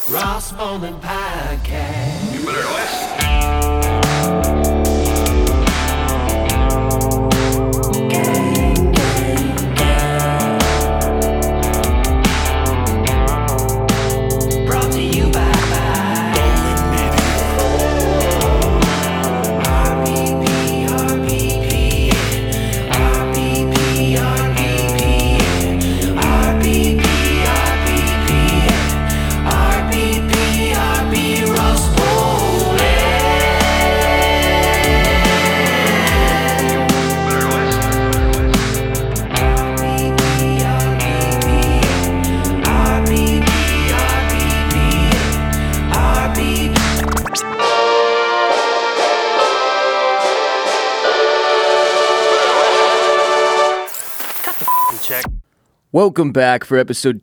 Ross Bowling Podcast. You better listen. Gang, gang, gang. Brought to you by RBP, RBP, RBP, RBP, RBP, RBP, RBP, Ross Bowling. Check. Welcome back for episode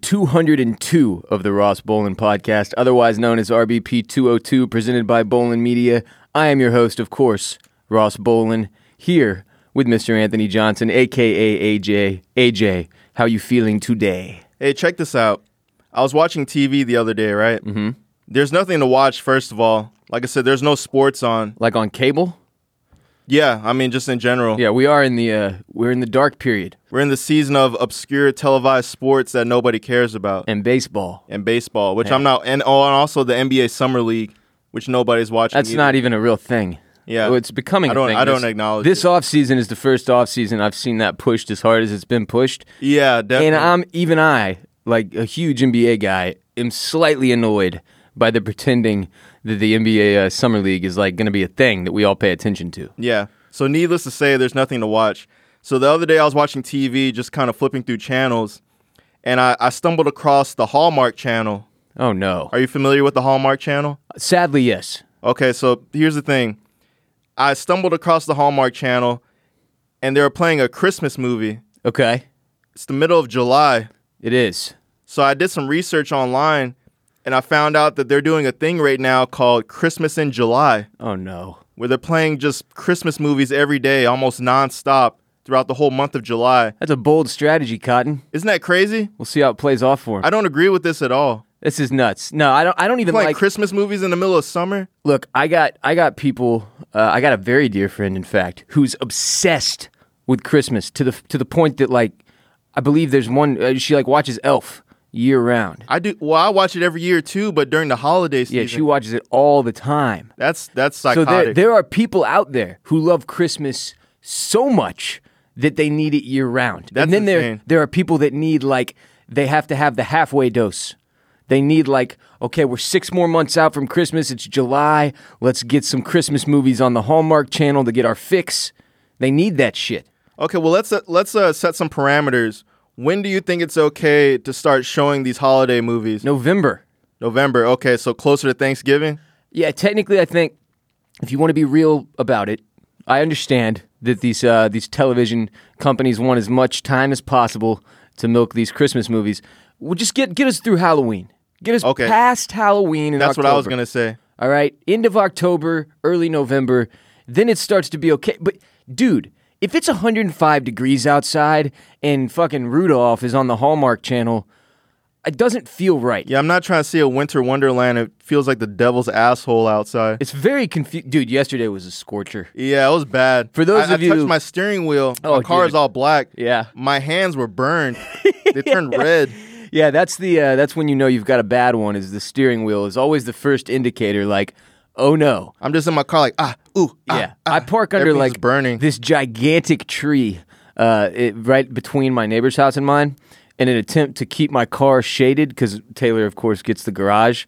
202 of the Ross Bowling Podcast, otherwise known as RBP 202, presented by Bowling Media. I am your host, of course, Ross Bowling, here with Mr. Anthony Johnson, a.k.a. AJ. AJ, how you feeling today? Hey, check this out. I was watching TV the other day, right? Mm-hmm. There's nothing to watch, first of all. Like I said, there's no sports on. Like on cable? Yeah, I mean, just in general. Yeah, we're in the dark period. We're in the season of obscure televised sports that nobody cares about. And baseball. And baseball, which Yeah. I'm not. And also the NBA Summer League, which nobody's watching. That's either. not even a real thing. Yeah. Oh, it's becoming a thing. I don't acknowledge this it. offseason is the first offseason I've seen that pushed as hard as it's been pushed. Yeah, definitely. And I, like a huge NBA guy, am slightly annoyed by the pretending that the NBA Summer League is like going to be a thing that we all pay attention to. Yeah. So needless to say, there's nothing to watch. So the other day I was watching TV, just kind of flipping through channels, and I stumbled across the Hallmark Channel. Oh, no. Are you familiar with the Hallmark Channel? Sadly, yes. Okay, so here's the thing. I stumbled across the Hallmark Channel, and they were playing a Christmas movie. Okay. It's the middle of July. It is. So I did some research online, and I found out that they're doing a thing right now called Christmas in July, Oh, no. where they're playing just Christmas movies every day, almost nonstop, throughout the whole month of July. That's a bold strategy, Cotton. Isn't that crazy? We'll see how it plays off for him. I don't agree with this at all. This is nuts. No, I don't even Playing like... Christmas movies in the middle of summer? Look, I got people. I got a very dear friend, in fact, who's obsessed with Christmas to the point that, like, I believe there's one. She like watches Elf year round. I do. Well, I watch it every year too, but during the holiday season. Yeah, she watches it all the time. That's So psychotic. there are people out there who love Christmas so much that they need it year round. That's and then insane. there are people that need, like, they have to have the halfway dose. They need, like, okay, we're 6 more months out from Christmas. It's July. Let's get some Christmas movies on the Hallmark Channel to get our fix. They need that shit. Okay, well, let's set some parameters. When do you think it's okay to start showing these holiday movies? November. November. Okay, so closer to Thanksgiving? Yeah, technically, I think if you want to be real about it, I understand that these television companies want as much time as possible to milk these Christmas movies. Well, just get us through Halloween. Get us Okay. past Halloween in That's October. what I was going to say. All right? End of October, early November, then it starts to be okay. But, dude, if it's 105 degrees outside and fucking Rudolph is on the Hallmark Channel, it doesn't feel right. Yeah, I'm not trying to see a winter wonderland. It feels like the devil's asshole outside. It's very confusing. Dude, yesterday was a scorcher. Yeah, it was bad. For those I of you- touched my steering wheel. Oh, My car dude. is all black. Yeah. My hands were burned. They turned red. Yeah, that's when you know you've got a bad one. Is the steering wheel is always the first indicator. Like, oh no. I'm just in my car like, Yeah, I park under Everything's like burning. this gigantic tree, right between my neighbor's house and mine, in an attempt to keep my car shaded. Because Taylor, of course, gets the garage,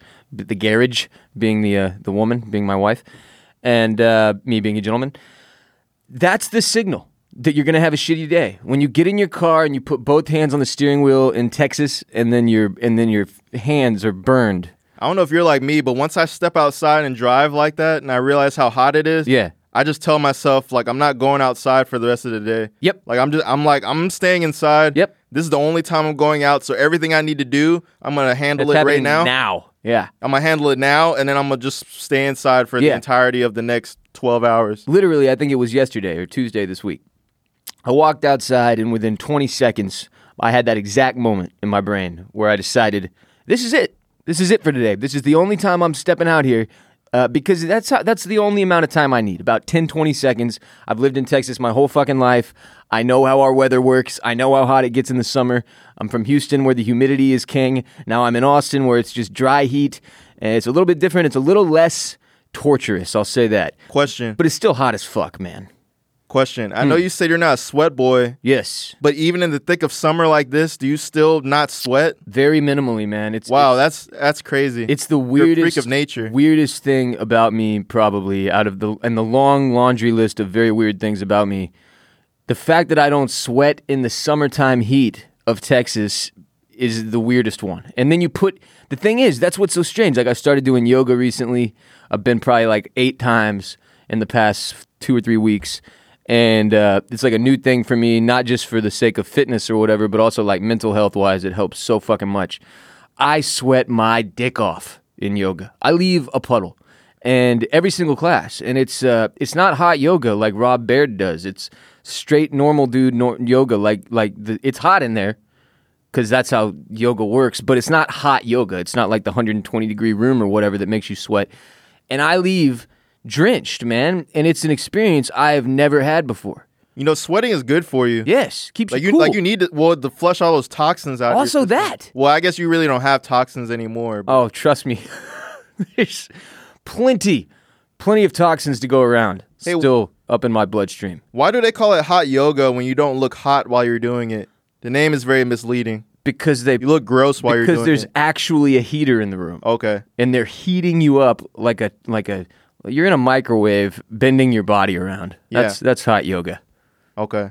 being the woman, being my wife, and me being a gentleman. That's the signal that you're going to have a shitty day. When you get in your car and you put both hands on the steering wheel in Texas, and then your hands are burned. I don't know if you're like me, but once I step outside and drive like that and I realize how hot it is, Yeah. I just tell myself, like, I'm not going outside for the rest of the day. Yep. Like, I'm staying inside. Yep. This is the only time I'm going out, so everything I need to do, I'm going to handle That's it right happening now. Now. Yeah. I'm going to handle it now, and then I'm going to just stay inside for the Yeah. entirety of the next 12 hours. Literally, I think it was yesterday or Tuesday this week. I walked outside, and within 20 seconds, I had that exact moment in my brain where I decided, this is it. This is it for today. This is the only time I'm stepping out here because that's the only amount of time I need, about 10, 20 seconds. I've lived in Texas my whole fucking life. I know how our weather works. I know how hot it gets in the summer. I'm from Houston where the humidity is king. Now I'm in Austin where it's just dry heat. And it's a little bit different. It's a little less torturous, I'll say that. Question. But it's still hot as fuck, man. Question. I know you said you're not a sweat boy, Yes. but even in the thick of summer like this, do you still not sweat? Very minimally, man. Wow, that's crazy. It's the You're a weirdest freak of nature. Weirdest thing about me, probably out of the long laundry list of very weird things about me. The fact that I don't sweat in the summertime heat of Texas is the weirdest one. And then the thing is, that's what's so strange. Like I started doing yoga recently. I've been probably like 8 times in the past 2 or 3 weeks. And it's like a new thing for me, not just for the sake of fitness or whatever, but also like mental health wise, it helps so fucking much. I sweat my dick off in yoga. I leave a puddle, and every single class. And it's not hot yoga like Rob Baird does. It's straight normal dude yoga. It's hot in there because that's how yoga works. But it's not hot yoga. It's not like the 120-degree room or whatever that makes you sweat. And I leave drenched, man, and it's an experience I have never had before. You know, sweating is good for you. Yes, keeps Like you cool. you need to flush all those toxins out. of your Also system. that. Well, I guess you really don't have toxins anymore. But Oh, trust me, there's plenty of toxins to go around. Hey, Still up in my bloodstream why do they call it hot yoga when you don't look hot while you're doing it? The name is very misleading. because You look gross while you're doing there's it. actually a heater in the room, Okay. and they're heating you up like a you're in a microwave, bending your body around. That's hot yoga. Okay.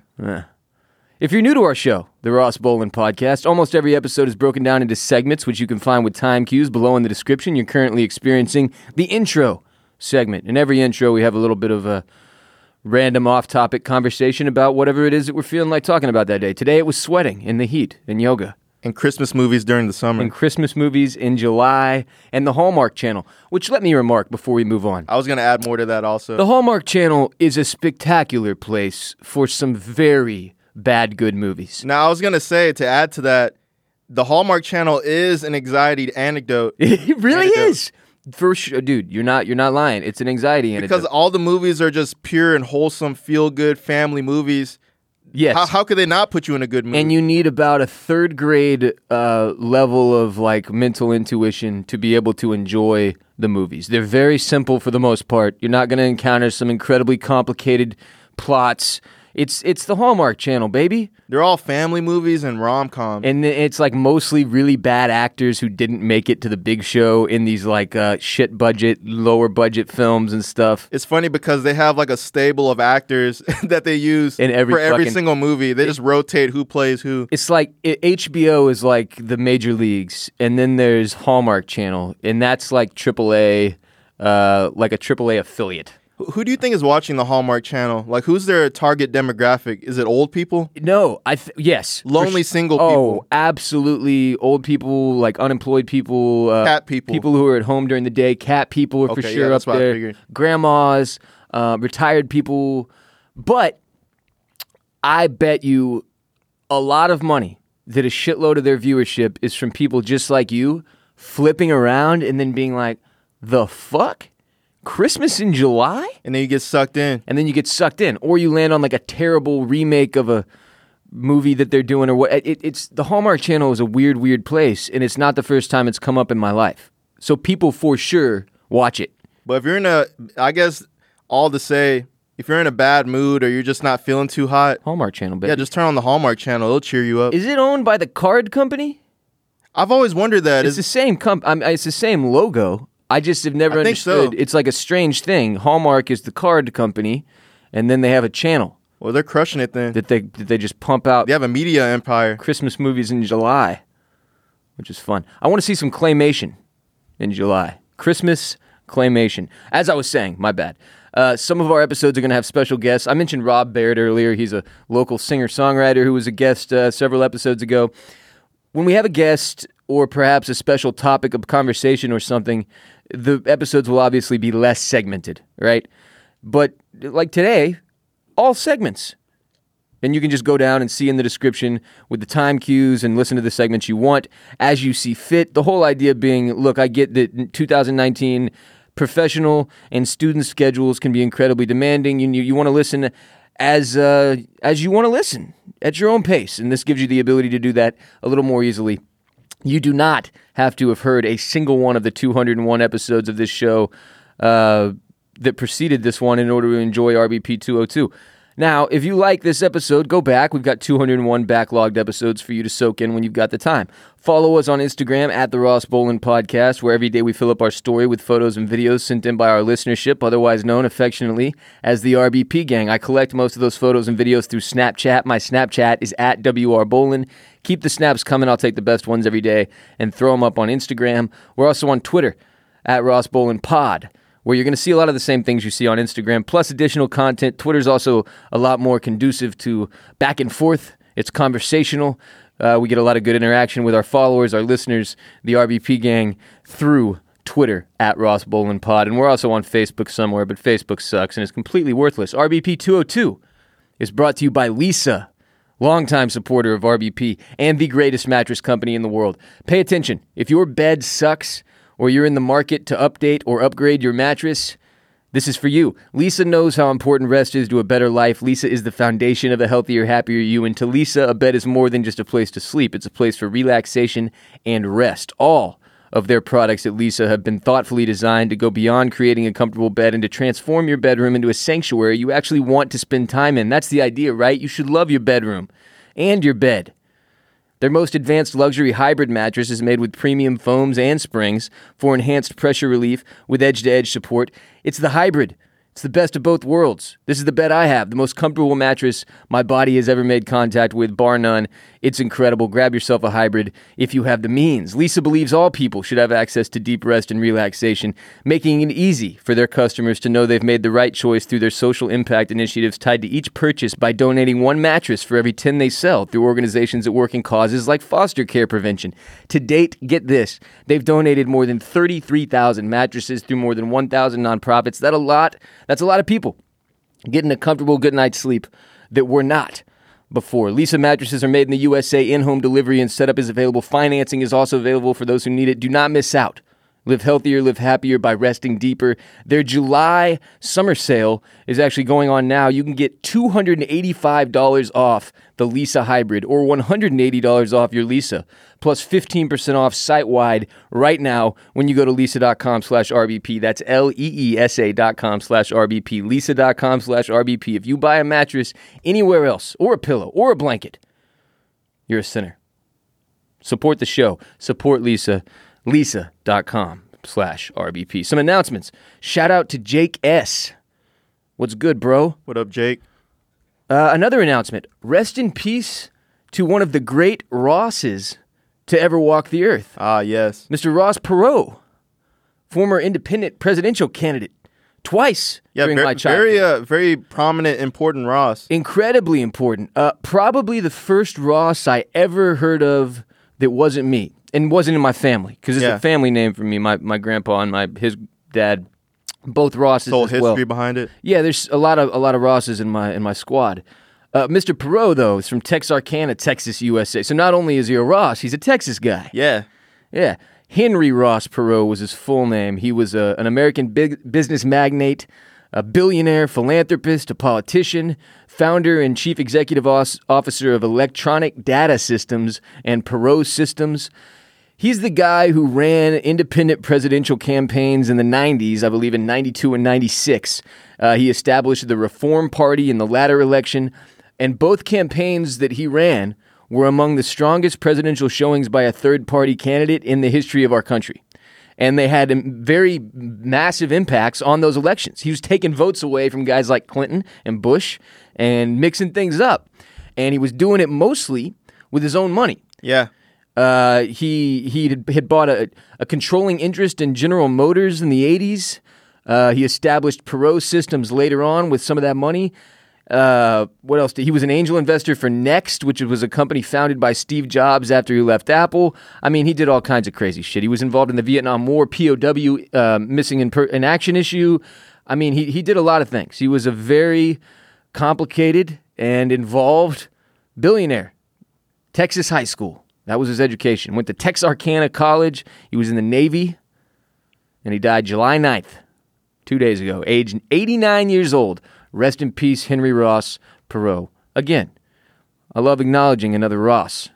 If you're new to our show, the Ross Bolin Podcast, almost every episode is broken down into segments, which you can find with time cues below in the description. You're currently experiencing the intro segment. In every intro, we have a little bit of a random off-topic conversation about whatever it is that we're feeling like talking about that day. Today, it was sweating in the heat and yoga. And Christmas movies during the summer. And Christmas movies in July, and the Hallmark Channel, which let me remark before we move on. I was going to add more to that also. The Hallmark Channel is a spectacular place for some very bad good movies. Now, I was going to say, to add to that, the Hallmark Channel is an anxiety anecdote. It really Anecdote. is. For sure, dude, you're not lying. It's an anxiety anecdote. Because all the movies are just pure and wholesome, feel-good family movies. Yes. How could they not put you in a good mood? And you need about a 3rd grade level of like mental intuition to be able to enjoy the movies. They're very simple for the most part. You're not going to encounter some incredibly complicated plots. It's the Hallmark Channel, baby. They're all family movies and rom-coms. And it's like mostly really bad actors who didn't make it to the big show in these like shit budget, lower budget films and stuff. It's funny because they have like a stable of actors that they use In every for every fucking- single movie. They just rotate who plays who. It's like HBO is like the major leagues, and then there's Hallmark Channel, and that's like AAA, like a AAA affiliate. Who do you think is watching the Hallmark Channel? Like, who's their target demographic? Is it old people? No, yes, for Lonely single Oh, people. absolutely, old people, like unemployed people, Cat people. people who are at home during the day. Cat people are for Okay, sure yeah, that's up what I there. figured. Grandmas, retired people, but I bet you a lot of money that a shitload of their viewership is from people just like you flipping around and then being like, "The fuck? Christmas in July?" And then you get sucked in. And then you get sucked in, or you land on like a terrible remake of a movie that they're doing, or what. It's the Hallmark Channel is a weird place, and it's not the first time it's come up in my life. So people for sure watch it. But if you're in I guess all to say, if you're in a bad mood or you're just not feeling too hot, Hallmark Channel, baby. yeah, just turn on the Hallmark Channel. It'll cheer you up. Is it owned by the card company? I've always wondered that. It's the same it's the same logo. I just have never I think so. understood. It's like a strange thing. Hallmark is the card company, and then they have a channel Well, they're crushing it then. that they just pump out They have a media empire. Christmas movies in July, which is fun. I want to see some claymation in July. Christmas claymation. As I was saying, my bad. Some of our episodes are going to have special guests. I mentioned Rob Baird earlier. He's a local singer-songwriter who was a guest several episodes ago. When we have a guest or perhaps a special topic of conversation or something, the episodes will obviously be less segmented, right? But like today, all segments. And you can just go down and see in the description with the time cues and listen to the segments you want as you see fit. The whole idea being, look, I get that 2019 professional and student schedules can be incredibly demanding. You want to listen as you want to listen at your own pace, and this gives you the ability to do that a little more easily. You do not have to have heard a single one of the 201 episodes of this show that preceded this one in order to enjoy RBP 202. Now, if you like this episode, go back. We've got 201 backlogged episodes for you to soak in when you've got the time. Follow us on Instagram at The Ross Bolin Podcast, where every day we fill up our story with photos and videos sent in by our listenership, otherwise known affectionately as the RBP Gang. I collect most of those photos and videos through Snapchat. My Snapchat is at WR Bolin. Keep the snaps coming. I'll take the best ones every day and throw them up on Instagram. We're also on Twitter at Ross Bolin Pod, where you're going to see a lot of the same things you see on Instagram, plus additional content. Twitter's also a lot more conducive to back and forth. It's conversational. We get a lot of good interaction with our followers, our listeners, the RBP Gang, through Twitter at Ross Bolin Pod. And we're also on Facebook somewhere, but Facebook sucks and is completely worthless. RBP 202 is brought to you by Leesa, longtime supporter of RBP and the greatest mattress company in the world. Pay attention. If your bed sucks, or you're in the market to update or upgrade your mattress, this is for you. Leesa knows how important rest is to a better life. Leesa is the foundation of a healthier, happier you. And to Leesa, a bed is more than just a place to sleep. It's a place for relaxation and rest. All of their products at Leesa have been thoughtfully designed to go beyond creating a comfortable bed and to transform your bedroom into a sanctuary you actually want to spend time in. That's the idea, right? You should love your bedroom and your bed. Their most advanced luxury hybrid mattress is made with premium foams and springs for enhanced pressure relief with edge-to-edge support. It's the hybrid. It's the best of both worlds. This is the bed I have, the most comfortable mattress my body has ever made contact with, bar none. It's incredible. Grab yourself a hybrid if you have the means. Leesa believes all people should have access to deep rest and relaxation, making it easy for their customers to know they've made the right choice through their social impact initiatives tied to each purchase by donating one mattress for every 10 they sell through organizations that work in causes like foster care prevention. To date, get this, they've donated more than 33,000 mattresses through more than 1,000 nonprofits. That's a lot of people getting a comfortable good night's sleep that were not before. Leesa mattresses are made in the USA, in-home delivery and setup is available. Financing is also available for those who need it. Do not miss out. Live healthier, live happier by resting deeper. Their July summer sale is actually going on now. You can get $285 off the Leesa Hybrid or $180 off your Leesa, plus 15% off site-wide right now when you go to Leesa.com/RBP. That's LEESA.com/RBP. Leesa.com/RBP. If you buy a mattress anywhere else, or a pillow, or a blanket, you're a sinner. Support the show. Support Leesa. Leesa.com/RBP. Some announcements. Shout out to Jake S. What's good, bro? What up, Jake? Another announcement. Rest in peace to one of the great Rosses to ever walk the earth. Ah, yes. Mr. Ross Perot, former independent presidential candidate, twice during my childhood. Very prominent, important Ross. Incredibly important. Probably the first Ross I ever heard of that wasn't me. And wasn't in my family, because it's a family name for me. My grandpa and his dad, both Rosses. Whole as well. history behind it. Yeah, there's a lot of Rosses in my squad. Mr. Perot, though, is from Texarkana, Texas, USA. So not only is he a Ross, he's a Texas guy. Yeah. Yeah. Henry Ross Perot was his full name. He was an American business magnate, a billionaire, philanthropist, a politician, founder and chief executive officer of Electronic Data Systems and Perot Systems. He's the guy who ran independent presidential campaigns in the 90s, I believe in 92 and 96. He established the Reform Party in the latter election, and both campaigns that he ran were among the strongest presidential showings by a third-party candidate in the history of our country. And they had very massive impacts on those elections. He was taking votes away from guys like Clinton and Bush and mixing things up. And he was doing it mostly with his own money. Yeah. He had bought a controlling interest in General Motors in the 80s. He established Perot Systems later on with some of that money. What else? He was an angel investor for Next, which was a company founded by Steve Jobs after he left Apple. I mean, he did all kinds of crazy shit. He was involved in the Vietnam War, POW, missing in action issue. I mean, he did a lot of things. He was a very complicated and involved billionaire, Texas high school. That was his education. Went to Texarkana College. He was in the Navy, and he died July 9th, 2 days ago, aged 89 years old. Rest in peace, Henry Ross Perot. Again, I love acknowledging another Ross.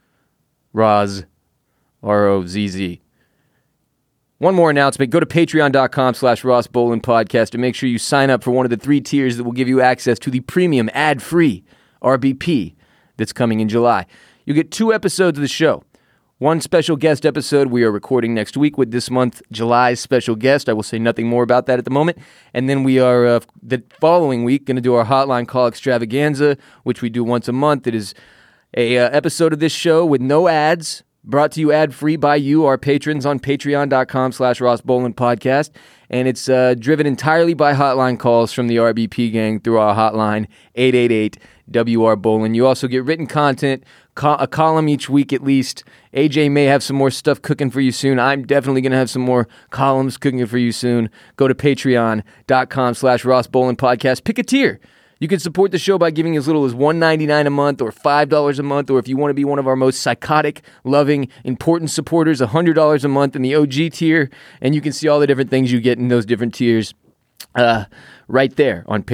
Roz, R-O-Z-Z. One more announcement. Go to patreon.com/Ross Bolin Podcast and make sure you sign up for one of the 3 tiers that will give you access to the premium ad-free RBP that's coming in July. You'll get 2 episodes of the show. One special guest episode we are recording next week with this month, July's special guest. I will say nothing more about that at the moment. And then we are, the following week, going to do our Hotline Call Extravaganza, which we do once a month. It is a episode of this show with no ads, brought to you ad-free by you, our patrons, on patreon.com/Ross Bolin Podcast. And it's driven entirely by hotline calls from the RBP gang through our hotline, 888-WR Bolin. You also get written content, a column each week at least. AJ may have some more stuff cooking for you soon. I'm definitely going to have some more columns cooking for you soon. Go to patreon.com/Ross Bolin Podcast. Pick a tier. You can support the show by giving as little as $1.99 a month or $5 a month, or if you want to be one of our most psychotic, loving, important supporters, $100 a month in the OG tier, and you can see all the different things you get in those different tiers right there on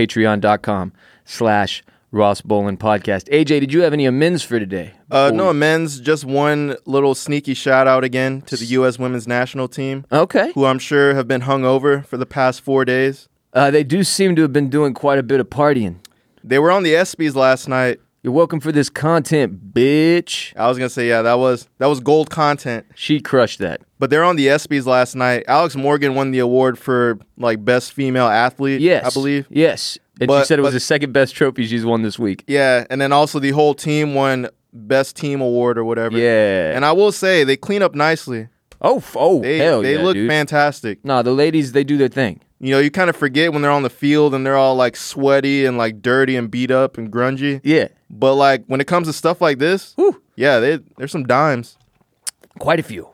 patreon.com/Ross Bolin Podcast. AJ, did you have any amends for today? No amends, just one little sneaky shout out again to the U.S. women's national team. Okay. Who I'm sure have been hungover for the past 4 days. They do seem to have been doing quite a bit of partying. They were on the ESPYs last night. You're welcome for this content, bitch. I was going to say, yeah, that was gold content. She crushed that. But they're on the ESPYs last night. Alex Morgan won the award for like best female athlete, Yes. I believe. Yes. And she said it was the second best trophy she's won this week. Yeah, and then also the whole team won best team award or whatever. Yeah. And I will say, they clean up nicely. Oh, hell yeah, They look dude. fantastic. No, the ladies, they do their thing. You know, you kind of forget when they're on the field and they're all like sweaty and like dirty and beat up and grungy. Yeah. But like when it comes to stuff like this, Whew. yeah, there's some dimes. Quite a few.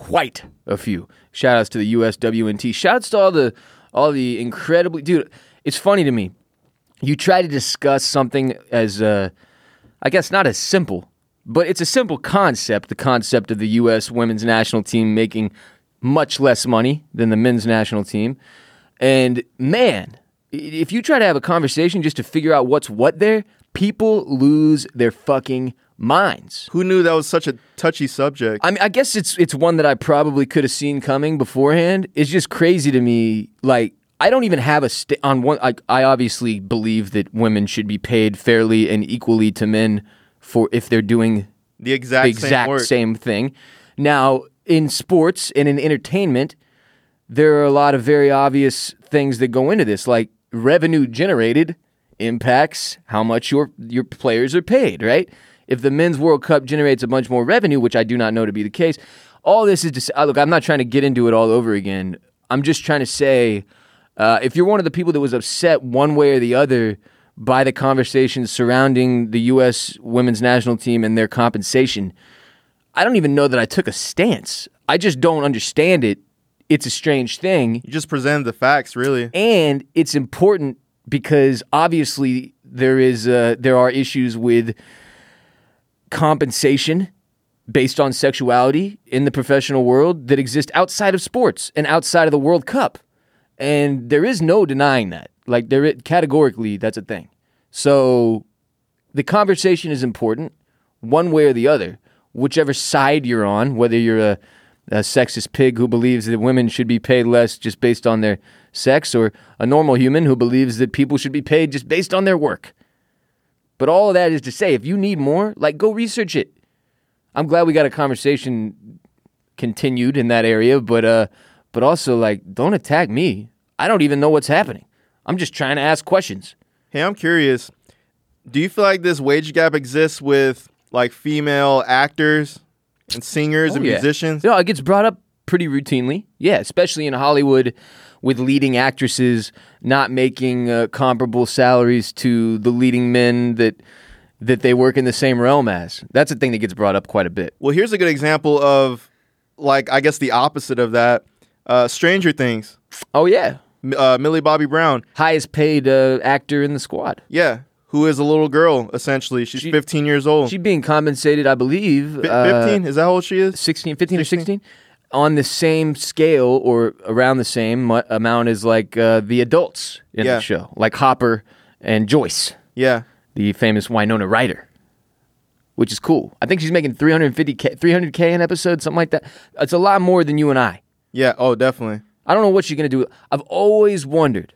Shout outs to the USWNT. Shout outs to all the incredibly... Dude, it's funny to me. You try to discuss something as, I guess not as simple, but it's a simple concept, the concept of the U.S. women's national team making much less money than the men's national team. And man, if you try to have a conversation just to figure out what's what there, people lose their fucking minds. Who knew that was such a touchy subject? I mean, I guess it's one that I probably could have seen coming beforehand. It's just crazy to me. Like, I don't even have on one. I obviously believe that women should be paid fairly and equally to men for if they're doing the exact same thing. Now, in sports and in entertainment, there are a lot of very obvious things that go into this, like revenue generated impacts how much your players are paid, right? If the Men's World Cup generates a bunch more revenue, which I do not know to be the case, all this is to say, look, I'm not trying to get into it all over again. I'm just trying to say, if you're one of the people that was upset one way or the other by the conversations surrounding the U.S. women's national team and their compensation, I don't even know that I took a stance. I just don't understand it. It's a strange thing. You just presented the facts, really. And it's important because obviously there are issues with compensation based on sexuality in the professional world that exist outside of sports and outside of the World Cup. And there is no denying that. Like, categorically, that's a thing. So the conversation is important one way or the other, whichever side you're on, whether you're a sexist pig who believes that women should be paid less just based on their sex, or a normal human who believes that people should be paid just based on their work. But all of that is to say, if you need more, like, go research it. I'm glad we got a conversation continued in that area, but also, like, don't attack me. I don't even know what's happening. I'm just trying to ask questions. Hey, I'm curious. Do you feel like this wage gap exists with, like, female actors and singers and musicians? No, it gets brought up pretty routinely. Yeah, especially in Hollywood with leading actresses not making comparable salaries to the leading men that they work in the same realm as. That's a thing that gets brought up quite a bit. Well, here's a good example of, like, I guess the opposite of that. Stranger Things. Oh, yeah. Millie Bobby Brown. Highest paid actor in the squad. Yeah. who is a little girl, essentially. She's 15 years old. She's being compensated, I believe. 15? Is that how old she is? 15 or 16? On the same scale or around the same amount as like the adults in the show. Like Hopper and Joyce. Yeah. The famous Winona Ryder. Which is cool. I think she's making $300K an episode, something like that. It's a lot more than you and I. Yeah, oh, definitely. I don't know what she's going to do. I've always wondered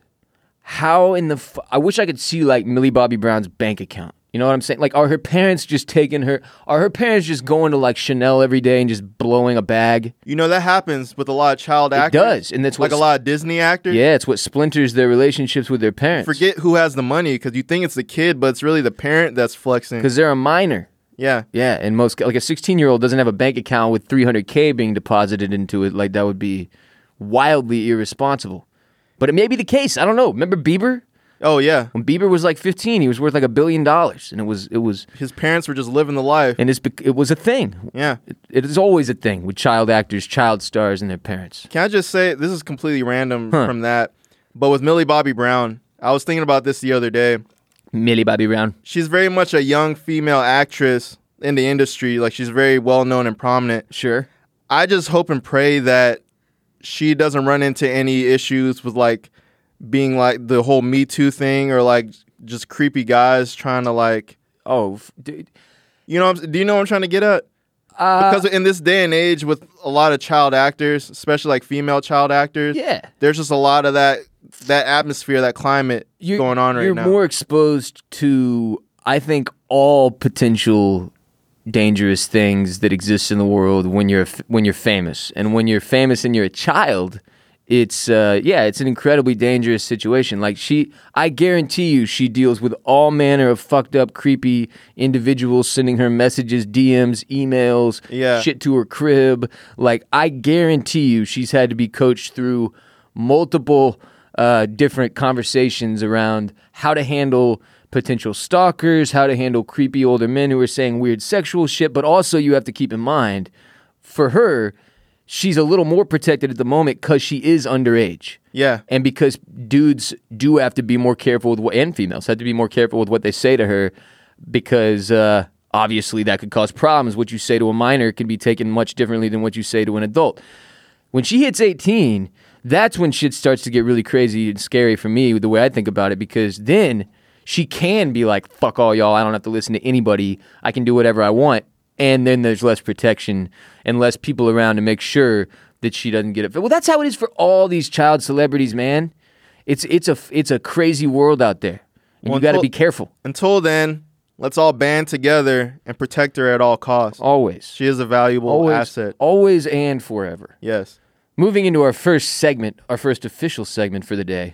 how I wish I could see like Millie Bobby Brown's bank account. You know what I'm saying? Like, are her parents just taking her? Are her parents just going to like Chanel every day and just blowing a bag? You know, that happens with a lot of child actors. It does. And that's like a lot of Disney actors. Yeah, it's what splinters their relationships with their parents. Forget who has the money because you think it's the kid, but it's really the parent that's flexing. Because they're a minor. Yeah. Yeah, and like a 16-year-old doesn't have a bank account with $300K being deposited into it. Like, that would be wildly irresponsible. But it may be the case. I don't know. Remember Bieber? Oh, yeah. When Bieber was like 15, he was worth like $1 billion. And it was his parents were just living the life. And it was a thing. Yeah. It is always a thing with child actors, child stars, and their parents. Can I just say, this is completely random from that, but with Millie Bobby Brown, I was thinking about this the other day. Millie Bobby Brown. She's very much a young female actress in the industry. Like, she's very well-known and prominent. Sure. I just hope and pray that she doesn't run into any issues with, like, being like the whole Me Too thing or like just creepy guys trying to like. Oh, dude. You know, do you know what I'm trying to get at? Because in this day and age with a lot of child actors, especially like female child actors, yeah, there's just a lot of that atmosphere, that climate going on right now. You're more exposed to, I think, all potential dangerous things that exist in the world when you're famous. And when you're famous and you're a child, it's an incredibly dangerous situation. Like I guarantee you she deals with all manner of fucked up, creepy individuals sending her messages, DMs, emails, shit to her crib. Like, I guarantee you she's had to be coached through multiple different conversations around how to handle potential stalkers, how to handle creepy older men who are saying weird sexual shit. But also you have to keep in mind, for her, she's a little more protected at the moment because she is underage. Yeah. And because dudes do have to be more careful with and females have to be more careful with what they say to her because obviously that could cause problems. What you say to a minor can be taken much differently than what you say to an adult. When she hits 18, that's when shit starts to get really crazy and scary for me, the way I think about it, because then she can be like, fuck all y'all, I don't have to listen to anybody, I can do whatever I want. And then there's less protection and less people around to make sure that she doesn't get it. Well, that's how it is for all these child celebrities, man. It's a crazy world out there. And you got to be careful. Until then, let's all band together and protect her at all costs. Always. She is a valuable asset. Always and forever. Yes. Moving into our first segment, our first official segment for the day.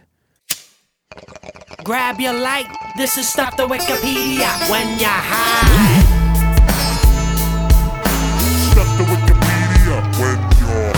Grab your light. This is Stuff the Wikipedia when you're high. Stuff the Wikipedia when you're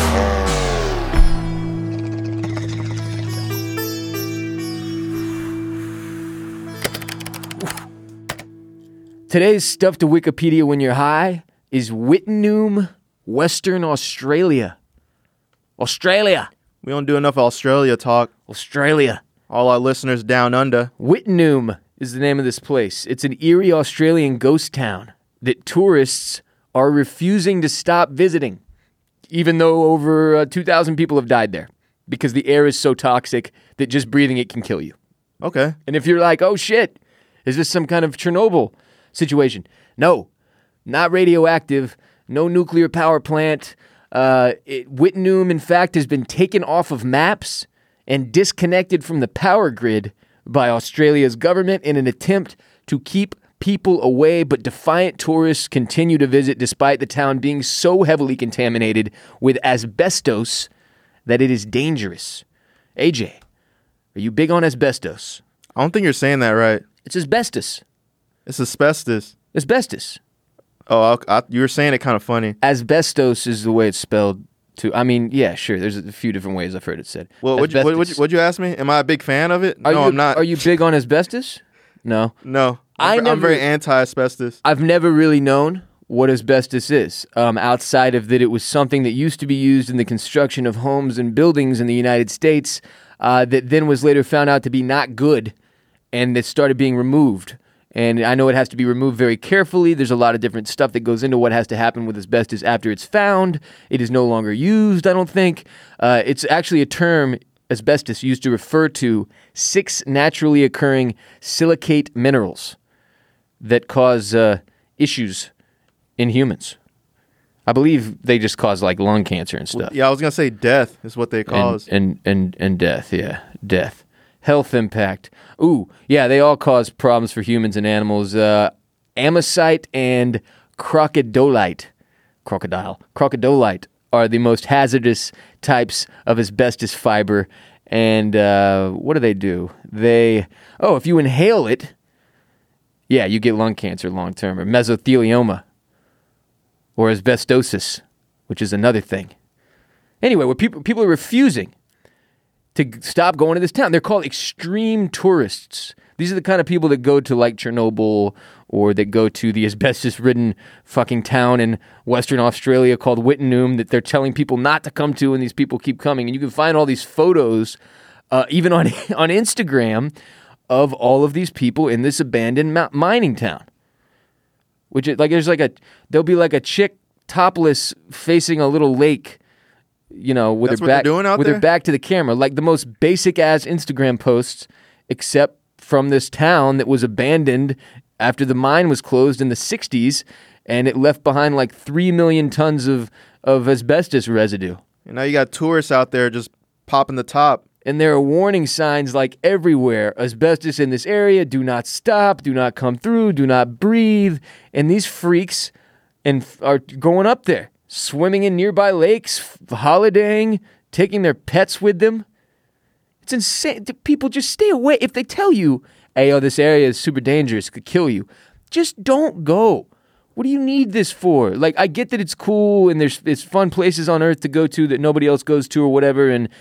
Today's Stuff to Wikipedia when you're high is Wittenoom, Western Australia. Australia. We don't do enough Australia talk. Australia. All our listeners down under. Wittenoom is the name of this place. It's an eerie Australian ghost town that tourists are refusing to stop visiting, even though over 2,000 people have died there because the air is so toxic that just breathing it can kill you. Okay. And if you're like, oh shit, is this some kind of Chernobyl situation? No, not radioactive, no nuclear power plant. Wittenoom, in fact, has been taken off of maps and disconnected from the power grid by Australia's government in an attempt to keep people away, but defiant tourists continue to visit despite the town being so heavily contaminated with asbestos that it is dangerous. AJ, are you big on asbestos? I don't think you're saying that right. It's asbestos. It's asbestos. Asbestos. Oh, you were saying it kind of funny. Asbestos is the way it's spelled, too. I mean, yeah, sure. There's a few different ways I've heard it said. Well, what'd you ask me? Am I a big fan of it? I'm not. Are you big on asbestos? No. No. I'm very anti-asbestos. I've never really known what asbestos is, outside of that it was something that used to be used in the construction of homes and buildings in the United States that then was later found out to be not good, and it started being removed And I know it has to be removed very carefully. There's a lot of different stuff that goes into what has to happen with asbestos after it's found. It is no longer used, I don't think. It's actually a term, asbestos, used to refer to 6 naturally occurring silicate minerals that cause issues in humans. I believe they just cause like lung cancer and stuff. Yeah, I was gonna say death is what they cause. And death, yeah. Death. Health impact. Ooh, yeah, they all cause problems for humans and animals. Amosite and crocodolite are the most hazardous types of asbestos fiber. And what do? If you inhale it, yeah, you get lung cancer long term, or mesothelioma, or asbestosis, which is another thing. Anyway, what people are refusing to stop going to this town. They're called extreme tourists. These are the kind of people that go to like Chernobyl, or that go to the asbestos-ridden fucking town in Western Australia called Wittenoom that they're telling people not to come to, and these people keep coming. And you can find all these photos, even on Instagram, of all of these people in this abandoned mining town. Which is like there'll be like a chick topless facing a little lake, you know, with That's her what they're back doing out with there? her back to the camera, like the most basic ass Instagram posts, except from this town that was abandoned after the mine was closed in the 60s, and it left behind like 3 million tons of asbestos residue. And now you got tourists out there just popping the top. And there are warning signs like everywhere. Asbestos in this area. Do not stop. Do not come through. Do not breathe. And these freaks are going up there, swimming in nearby lakes, holidaying, taking their pets with them. It's insane. People just stay away. If they tell you, hey, this area is super dangerous, could kill you, just don't go. What do you need this for? Like, I get that it's cool and there's fun places on Earth to go to that nobody else goes to or whatever, and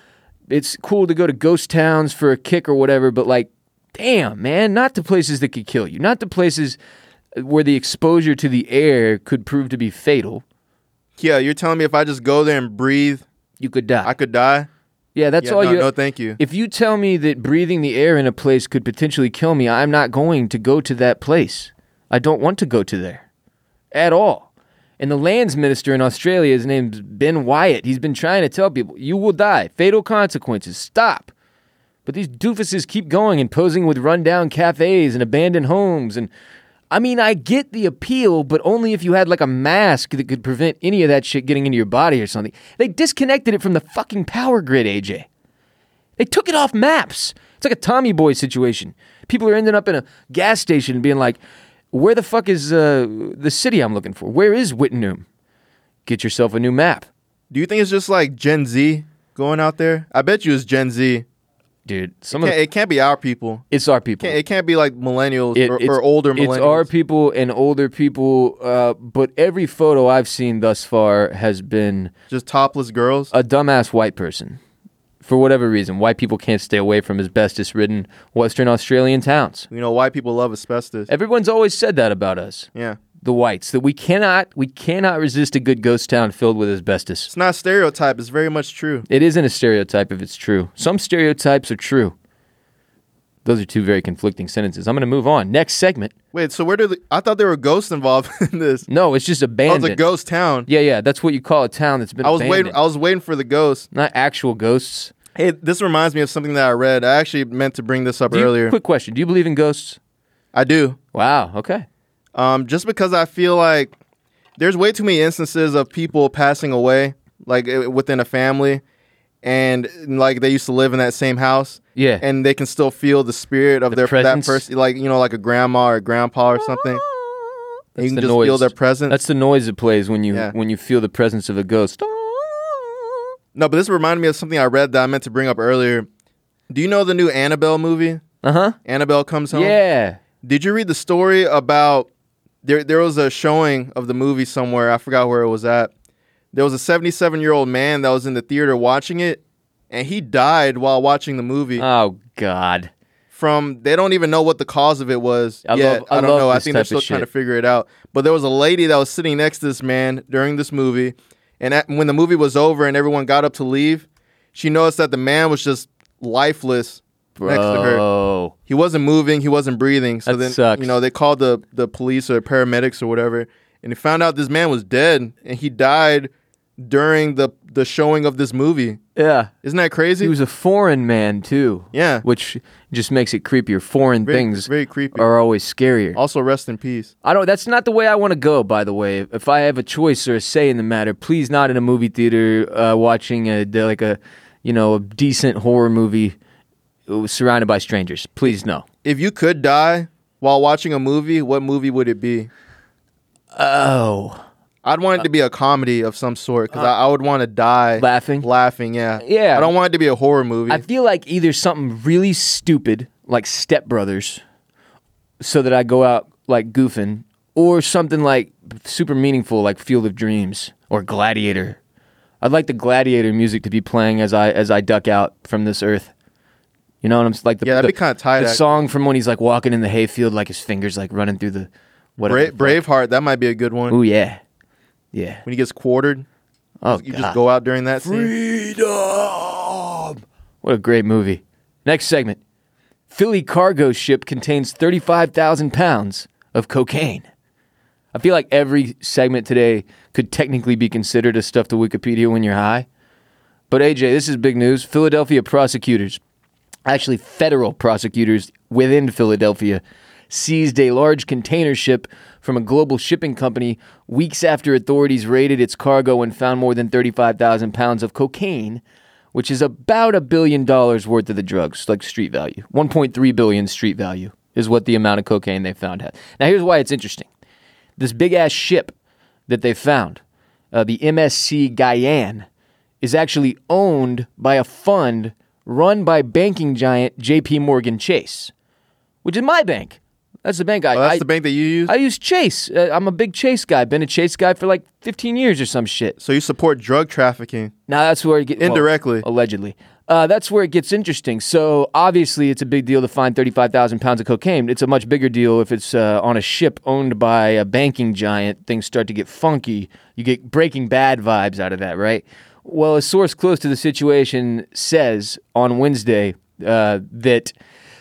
it's cool to go to ghost towns for a kick or whatever, but like, damn, man, not to places that could kill you, not to places where the exposure to the air could prove to be fatal. Yeah, you're telling me if I just go there and breathe, You could die. I could die? Yeah, that's Yeah, all no, you. no, thank you. If you tell me that breathing the air in a place could potentially kill me, I'm not going to go to that place. I don't want to go to there at all. And the lands minister in Australia, his name's Ben Wyatt, he's been trying to tell people, you will die. Fatal consequences. Stop. But these doofuses keep going and posing with rundown cafes and abandoned homes. And I mean, I get the appeal, but only if you had like a mask that could prevent any of that shit getting into your body or something. They disconnected it from the fucking power grid, AJ. They took it off maps. It's like a Tommy Boy situation. People are ending up in a gas station and being like, where the fuck is the city I'm looking for? Where is Wittenoom? Get yourself a new map. Do you think it's just like Gen Z going out there? I bet you it's Gen Z. Dude, It can't be our people. it's our people. It can't be like millennials It's or older millennials. It's our people and older people, but every photo I've seen thus far has been Just topless girls. a dumbass white person. For whatever reason, white people can't stay away from asbestos-ridden Western Australian towns. You know, white people love asbestos. Everyone's always said that about us, Yeah. the whites, that we cannot resist a good ghost town filled with asbestos. It's not a stereotype. It's very much true. It isn't a stereotype if it's true. Some stereotypes are true. Those are two very conflicting sentences. I'm going to move on. Next segment. Wait, so I thought there were ghosts involved in this. No, it's just Oh, abandoned. it's a ghost town. Yeah, that's what you call a town that's been abandoned. I was waiting for the ghosts. Not actual ghosts. Hey, this reminds me of something that I read. I actually meant to bring this up earlier. Quick question. Do you believe in ghosts? I do. Wow, okay. Just because I feel like there's way too many instances of people passing away, like within a family, and like they used to live in that same house. Yeah. And they can still feel the spirit of that presence? person, like like a grandma or a grandpa or something. And you can the just noise. feel their presence. That's the noise it plays when you Yeah. when you feel the presence of a ghost. No, but this reminded me of something I read that I meant to bring up earlier. Do you know the new Annabelle movie? Uh-huh. Annabelle Comes Home? Yeah. Did you read the story about there was a showing of the movie somewhere, I forgot where it was at. There was a 77-year-old man that was in the theater watching it, and he died while watching the movie. Oh God. They don't even know what the cause of it was I yet. I don't love know. I this think they're type still of trying to shit. figure it out. But there was a lady that was sitting next to this man during this movie, and when the movie was over and everyone got up to leave, she noticed that the man was just lifeless next to her. Bro. He wasn't moving. He wasn't breathing. So That then, sucks. they called the police or paramedics or whatever, and they found out this man was dead, and he died during the showing of this movie. Yeah. Isn't that crazy? He was a foreign man, too. Yeah. Which just makes it creepier. Foreign things very creepy. are always scarier. Also, rest in peace. That's not the way I want to go, by the way. If I have a choice or a say in the matter, please not in a movie theater watching a decent horror movie surrounded by strangers. Please no. If you could die while watching a movie, what movie would it be? Oh. I'd want it to be a comedy of some sort because I would want to die Laughing? Yeah. Yeah. I don't want it to be a horror movie. I feel like either something really stupid, like Step Brothers, so that I go out like goofing, or something like super meaningful, like Field of Dreams or Gladiator. I'd like the Gladiator music to be playing as I duck out from this earth. You know what I'm like? that'd be kind of tight. The song from when he's like walking in the hayfield, like his fingers like running through the whatever. Braveheart, that might be a good one. Oh yeah, yeah. When he gets quartered, Oh, you God. just go out during that scene. Freedom. What a great movie. Next segment. Philly cargo ship contains 35,000 pounds of cocaine. I feel like every segment today could technically be considered a stuff to Wikipedia when you're high. But AJ, this is big news. Philadelphia prosecutors, actually federal prosecutors within Philadelphia, seized a large container ship from a global shipping company weeks after authorities raided its cargo and found more than 35,000 pounds of cocaine, which is about $1 billion worth of the drugs, like street value. 1.3 billion street value is what the amount of cocaine they found had. Now, here's why it's interesting. This big-ass ship that they found, the MSC Guyane, is actually owned by a fund run by banking giant J.P. Morgan Chase, which is my bank. That's the bank That's the bank that you use? I use Chase. I'm a big Chase guy. Been a Chase guy for like 15 years or some shit. So you support drug trafficking? Now that's where it gets Indirectly. allegedly. That's where it gets interesting. So obviously it's a big deal to find 35,000 pounds of cocaine. It's a much bigger deal if it's on a ship owned by a banking giant. Things start to get funky. You get Breaking Bad vibes out of that, right? Well, a source close to the situation says on Wednesday that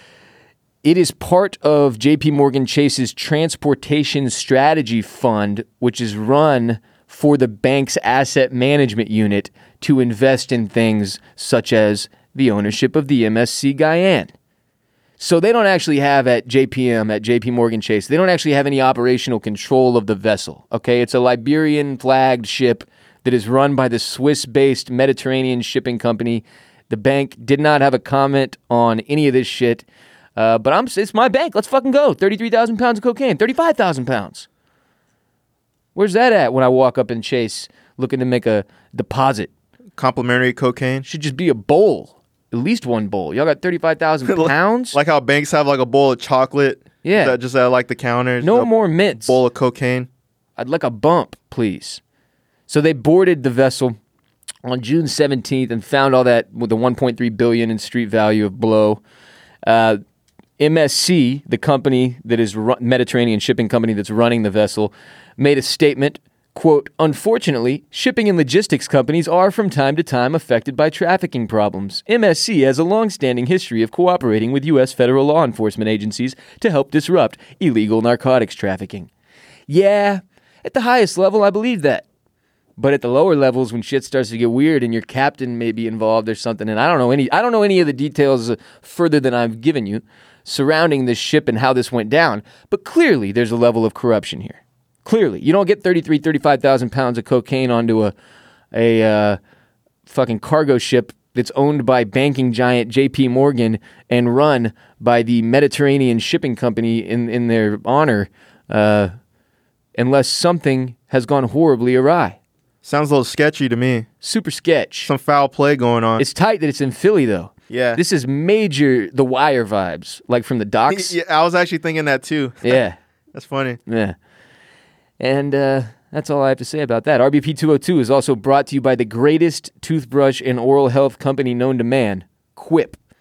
it is part of JP Morgan Chase's Transportation Strategy Fund, which is run for the bank's asset management unit to invest in things such as the ownership of the MSC Guyane. So they don't actually have at JP Morgan Chase, they don't actually have any operational control of the vessel. Okay, it's a Liberian flagged ship that is run by the Swiss-based Mediterranean shipping company. The bank did not have a comment on any of this shit. But it's my bank. Let's fucking go. 33,000 pounds of cocaine. 35,000 pounds. Where's that at when I walk up in Chase looking to make a deposit? Complimentary cocaine? Should just be a bowl. At least one bowl. Y'all got 35,000 pounds? Like how banks have like a bowl of chocolate? Yeah. That just at like the counters? No a more mints. bowl of cocaine? I'd like a bump, please. So they boarded the vessel on June 17th and found all that with the 1.3 billion in street value of blow. MSC, the company that is Mediterranean shipping company that's running the vessel, made a statement, quote, "Unfortunately, shipping and logistics companies are from time to time affected by trafficking problems. MSC has a long-standing history of cooperating with U.S. federal law enforcement agencies to help disrupt illegal narcotics trafficking." Yeah, at the highest level, I believe that. But at the lower levels, when shit starts to get weird and your captain may be involved or something, and I don't know any of the details further than I've given you surrounding this ship and how this went down, but clearly there's a level of corruption here. Clearly. You don't get 35,000 pounds of cocaine onto a fucking cargo ship that's owned by banking giant JP Morgan and run by the Mediterranean shipping company in their honor, unless something has gone horribly awry. Sounds a little sketchy to me. Super sketch. Some foul play going on. It's tight that it's in Philly, though. Yeah. This is major The Wire vibes, like from the docks. Yeah, I was actually thinking that too. Yeah. That's funny. Yeah. And that's all I have to say about that. RBP 202 is also brought to you by the greatest toothbrush and oral health company known to man, Quip.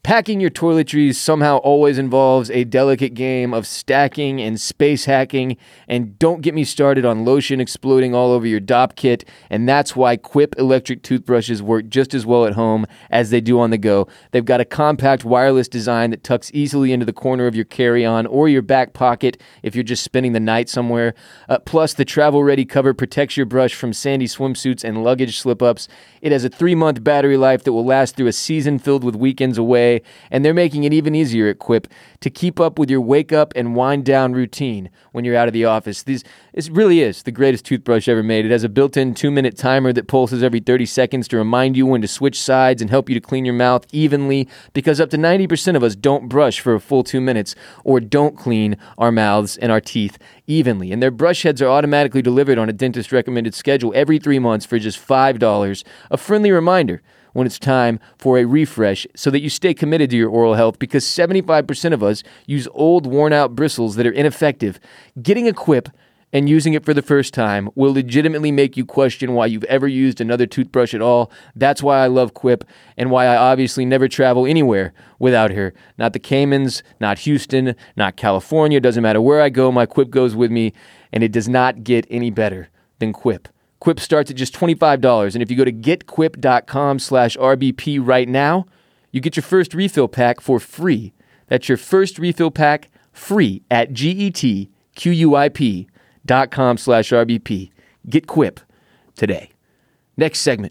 Packing your toiletries somehow always involves a delicate game of stacking and space hacking, and don't get me started on lotion exploding all over your DOP kit, and that's why Quip electric toothbrushes work just as well at home as they do on the go. They've got a compact wireless design that tucks easily into the corner of your carry-on or your back pocket if you're just spending the night somewhere. Plus, the travel-ready cover protects your brush from sandy swimsuits and luggage slip-ups. It has a 3-month battery life that will last through a season filled with weekends away, and they're making it even easier at Quip to keep up with your wake-up and wind-down routine when you're out of the office. It really is the greatest toothbrush ever made. It has a built-in 2-minute timer that pulses every 30 seconds to remind you when to switch sides and help you to clean your mouth evenly, because up to 90% of us don't brush for a full 2 minutes or don't clean our mouths and our teeth evenly. And their brush heads are automatically delivered on a dentist-recommended schedule every 3 months for just $5. A friendly reminder when it's time for a refresh so that you stay committed to your oral health, because 75% of us use old, worn-out bristles that are ineffective. Getting a Quip and using it for the first time will legitimately make you question why you've ever used another toothbrush at all. That's why I love Quip, and why I obviously never travel anywhere without her. Not the Caymans, not Houston, not California. Doesn't matter where I go, my Quip goes with me, and it does not get any better than Quip. Quip starts at just $25, and if you go to getquip.com/RBP right now, you get your first refill pack for free. That's your first refill pack free at getquip.com/RBP. Get Quip today. Next segment.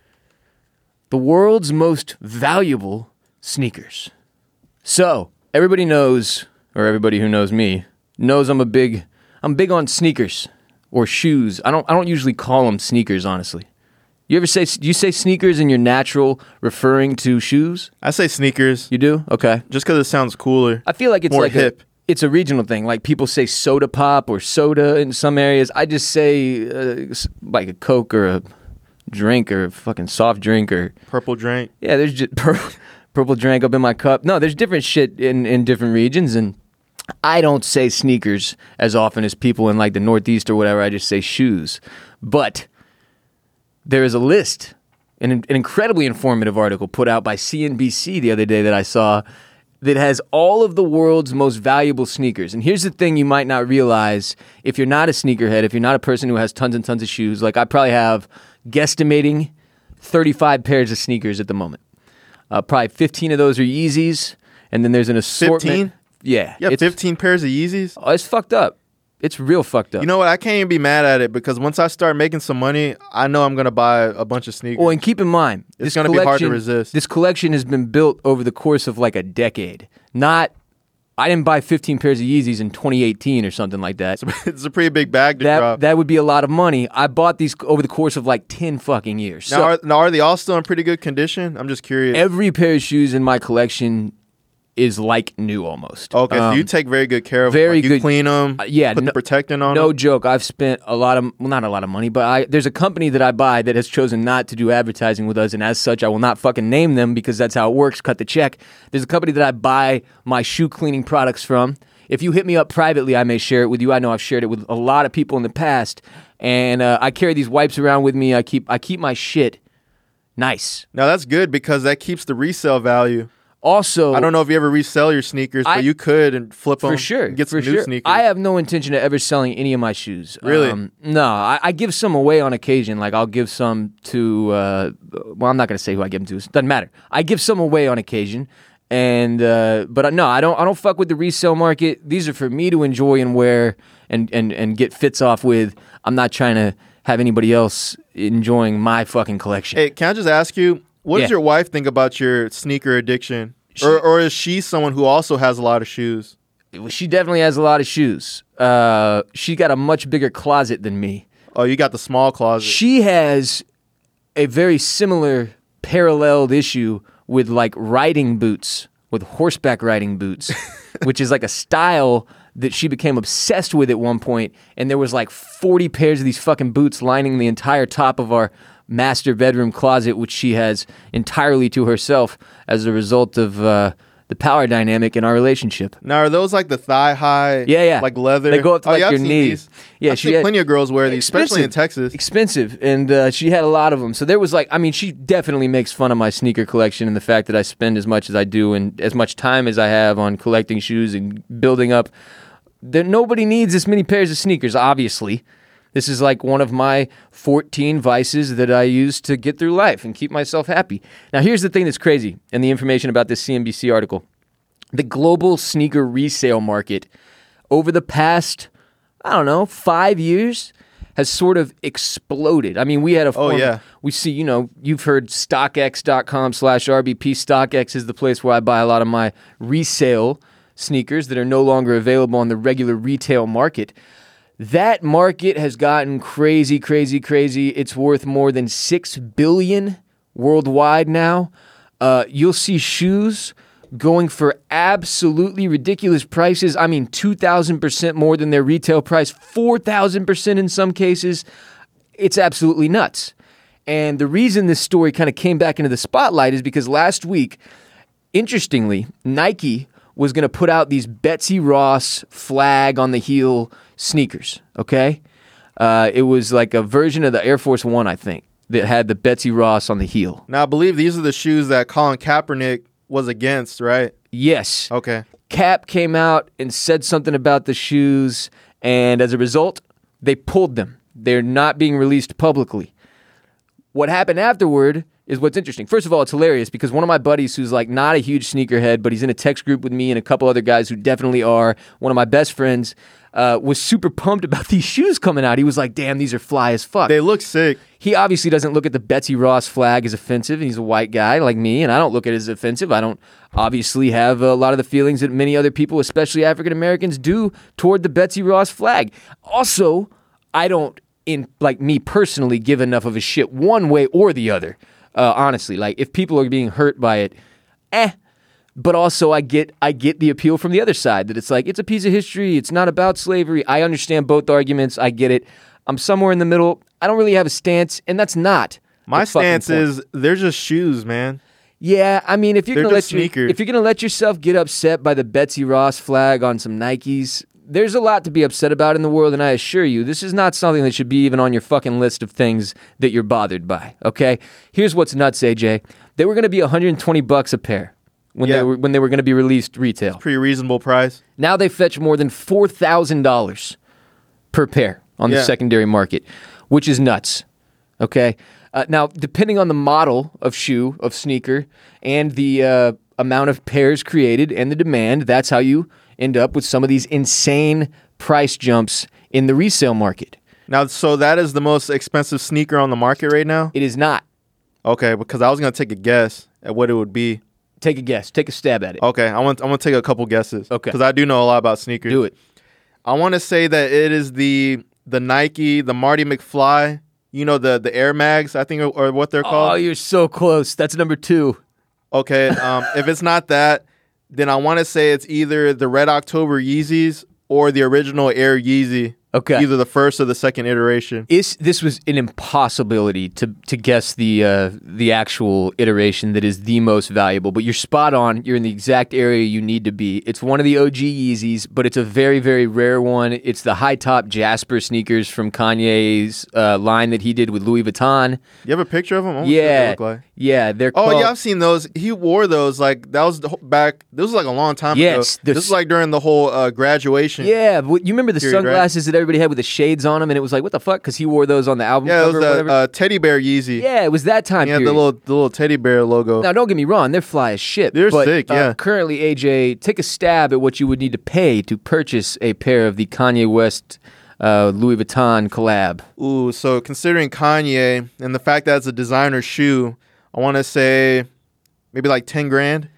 The world's most valuable sneakers. So, everybody knows, or everybody who knows me, knows I'm big on sneakers. Or shoes. I don't usually call them sneakers, honestly. Do you say sneakers in your natural referring to shoes? I say sneakers. You do? Okay. Just because it sounds cooler. I feel like it's more like hip. It's a regional thing. Like people say soda pop or soda in some areas. I just say like a Coke or a drink or a fucking soft drink or... Purple drink. Yeah, there's just purple drink up in my cup. No, there's different shit in different regions, and I don't say sneakers as often as people in like the Northeast or whatever. I just say shoes. But there is a list, an incredibly informative article put out by CNBC the other day that I saw that has all of the world's most valuable sneakers. And here's the thing you might not realize if you're not a sneakerhead, if you're not a person who has tons and tons of shoes. Like I probably have, guesstimating, 35 pairs of sneakers at the moment. Probably 15 of those are Yeezys, and then there's an assortment. 15? Yeah. You have 15 pairs of Yeezys? Oh, it's fucked up. It's real fucked up. You know what? I can't even be mad at it, because once I start making some money, I know I'm going to buy a bunch of sneakers. Well, and keep in mind, It's gonna be hard to resist. This collection has been built over the course of like a decade. I didn't buy 15 pairs of Yeezys in 2018 or something like that. It's a pretty big bag to drop. That would be a lot of money. I bought these over the course of like 10 fucking years. Now, are they all still in pretty good condition? I'm just curious. Every pair of shoes in my collection is like new almost. Okay, so you take very good care of them. Very You good. clean them, Yeah, put the protectant on No them. joke. I've spent not a lot of money, but there's a company that I buy that has chosen not to do advertising with us, and as such, I will not fucking name them because that's how it works. Cut the check. There's a company that I buy my shoe cleaning products from. If you hit me up privately, I may share it with you. I know I've shared it with a lot of people in the past, and I carry these wipes around with me. I keep my shit nice. Now, that's good because that keeps the resale value. Also, I don't know if you ever resell your sneakers, but you could and flip them. For sure. And get some for new sure. sneakers. I have no intention of ever selling any of my shoes. Really? No. I give some away on occasion. Like I'll give some to, well, I'm not going to say who I give them to. It doesn't matter. I give some away on occasion. And, but no, I don't fuck with the resale market. These are for me to enjoy and wear and get fits off with. I'm not trying to have anybody else enjoying my fucking collection. Hey, can I just ask you, what does Yeah. your wife think about your sneaker addiction? Or is she someone who also has a lot of shoes? She definitely has a lot of shoes. She got a much bigger closet than me. Oh, you got the small closet. She has a very similar paralleled issue with like riding boots, with horseback riding boots, which is like a style that she became obsessed with at one point. And there was like 40 pairs of these fucking boots lining the entire top of our master bedroom closet, which she has entirely to herself as a result of the power dynamic in our relationship. Now, are those like the thigh high? Yeah. Like leather? They go up to like I've your seen knee. these. Yeah, I've seen plenty of girls wear these, especially in Texas. Expensive, and she had a lot of them. So there was like, I mean, she definitely makes fun of my sneaker collection and the fact that I spend as much as I do and as much time as I have on collecting shoes and building up. Nobody needs this many pairs of sneakers, obviously. This is like one of my 14 vices that I use to get through life and keep myself happy. Now, here's the thing that's crazy, and the information about this CNBC article. The global sneaker resale market over the past, 5 years has sort of exploded. I mean, we had a form, we see, you've heard StockX.com/RBP. StockX is the place where I buy a lot of my resale sneakers that are no longer available on the regular retail market. That market has gotten crazy, crazy, crazy. It's worth more than $6 billion worldwide now. You'll see shoes going for absolutely ridiculous prices. I mean, 2,000% more than their retail price, 4,000% in some cases. It's absolutely nuts. And the reason this story kind of came back into the spotlight is because last week, interestingly, Nike was going to put out these Betsy Ross flag on the heel sneakers, okay? It was like a version of the Air Force One, I think, that had the Betsy Ross on the heel. Now, I believe these are the shoes that Colin Kaepernick was against, right? Yes. Okay. Cap came out and said something about the shoes, and as a result, they pulled them. They're not being released publicly. What happened afterward is what's interesting. First of all, it's hilarious because one of my buddies who's like not a huge sneakerhead, but he's in a text group with me and a couple other guys who definitely are, one of my best friends, was super pumped about these shoes coming out. He was like, damn, these are fly as fuck. They look sick. He obviously doesn't look at the Betsy Ross flag as offensive. He's a white guy like me, and I don't look at it as offensive. I don't obviously have a lot of the feelings that many other people, especially African Americans, do toward the Betsy Ross flag. Also, I don't, me personally, give enough of a shit one way or the other. Honestly, like if people are being hurt by it, But also I get the appeal from the other side that it's like, it's a piece of history. It's not about slavery. I understand both arguments. I get it. I'm somewhere in the middle. I don't really have a stance, and that's not my stance is they're just shoes, man. Yeah, I mean, if you're gonna let yourself get upset by the Betsy Ross flag on some Nikes, there's a lot to be upset about in the world, and I assure you, this is not something that should be even on your fucking list of things that you're bothered by. Okay, here's what's nuts, AJ. They were gonna be $120 a pair when they were gonna be released retail. Pretty reasonable price. Now they fetch more than $4,000 per pair on the secondary market, which is nuts. Okay. Now, depending on the model of shoe, of sneaker, and the amount of pairs created and the demand, that's how you end up with some of these insane price jumps in the resale market. Now, so that is the most expensive sneaker on the market right now? It is not. Okay, because I was going to take a guess at what it would be. Take a guess. Take a stab at it. Okay, I'm gonna take a couple guesses. Okay. Because I do know a lot about sneakers. Do it. I want to say that it is the Nike, the Marty McFly, you know, the Air Mags, I think, or what they're called. Oh, you're so close. That's number 2. Okay, if it's not that, then I want to say it's either the Red October Yeezys or the original Air Yeezy. Okay. Either the first or the second iteration. This was an impossibility to guess the actual iteration that is the most valuable, but you're spot on. You're in the exact area you need to be. It's one of the OG Yeezys, but it's a very, very rare one. It's the high-top Jasper sneakers from Kanye's line that he did with Louis Vuitton. You have a picture of them? Yeah. Look like. Yeah, they're Oh, called... yeah, I've seen those. He wore those, like, that was back, this was like a long time ago. This is like during the whole graduation. Yeah, but you remember the period, sunglasses that everybody had with the shades on them, and it was like, what the fuck? Because he wore those on the album cover. or whatever. Yeah, it was teddy bear Yeezy. Yeah, it was that time period. Yeah, the little teddy bear logo. Now, don't get me wrong, they're fly as shit. They're sick, yeah. Currently, AJ, take a stab at what you would need to pay to purchase a pair of the Kanye West Louis Vuitton collab. Ooh, so considering Kanye and the fact that it's a designer shoe, I want to say maybe like 10 grand.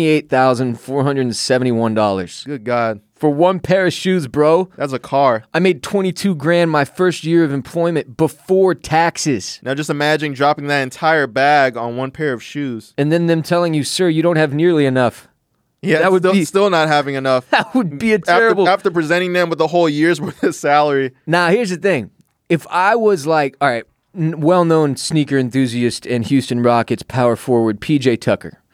$28,471. Good God. For one pair of shoes, bro. That's a car. I made $22 grand my first year of employment before taxes. Now just imagine dropping that entire bag on one pair of shoes. And then them telling you, sir, you don't have nearly enough. Yeah, that would still not having enough. That would be a terrible... After presenting them with a whole year's worth of salary. Now, here's the thing. If I was like, all right, well-known sneaker enthusiast and Houston Rockets power forward PJ Tucker,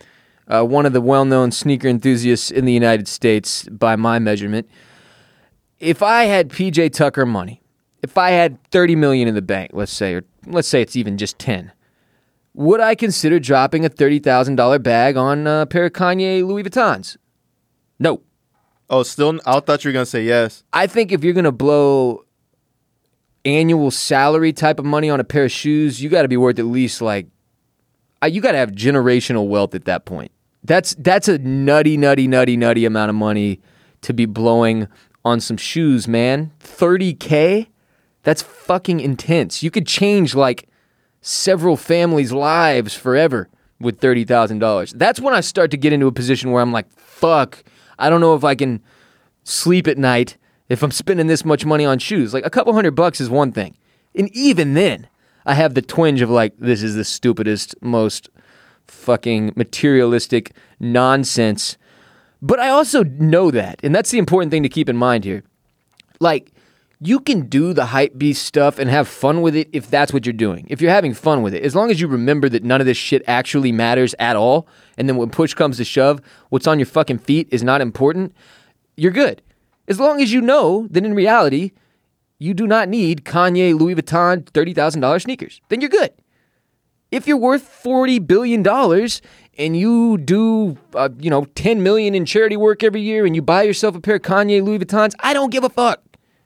one of the well-known sneaker enthusiasts in the United States by my measurement. If I had PJ Tucker money, if I had $30 million in the bank, let's say, or let's say it's even just 10, would I consider dropping a $30,000 bag on a pair of Kanye Louis Vuittons? No. Oh, still? I thought you were gonna say yes. I think if you're gonna blow annual salary type of money on a pair of shoes, you got to be worth at least like, you got to have generational wealth at that point. That's a nutty amount of money to be blowing on some shoes, man. $30K? That's fucking intense. You could change like several families' lives forever with $30,000. That's when I start to get into a position where I'm like, fuck, I don't know if I can sleep at night if I'm spending this much money on shoes. Like a couple $100 is one thing. And even then, I have the twinge of like, this is the stupidest, most fucking materialistic nonsense. But I also know that, and that's the important thing to keep in mind here. Like, you can do the hype beast stuff and have fun with it if that's what you're doing. If you're having fun with it, as long as you remember that none of this shit actually matters at all, and then when push comes to shove, what's on your fucking feet is not important, you're good. As long as you know that in reality, you do not need Kanye Louis Vuitton $30,000 sneakers, then you're good. If you're worth $40 billion and you do, $10 million in charity work every year and you buy yourself a pair of Kanye Louis Vuittons, I don't give a fuck.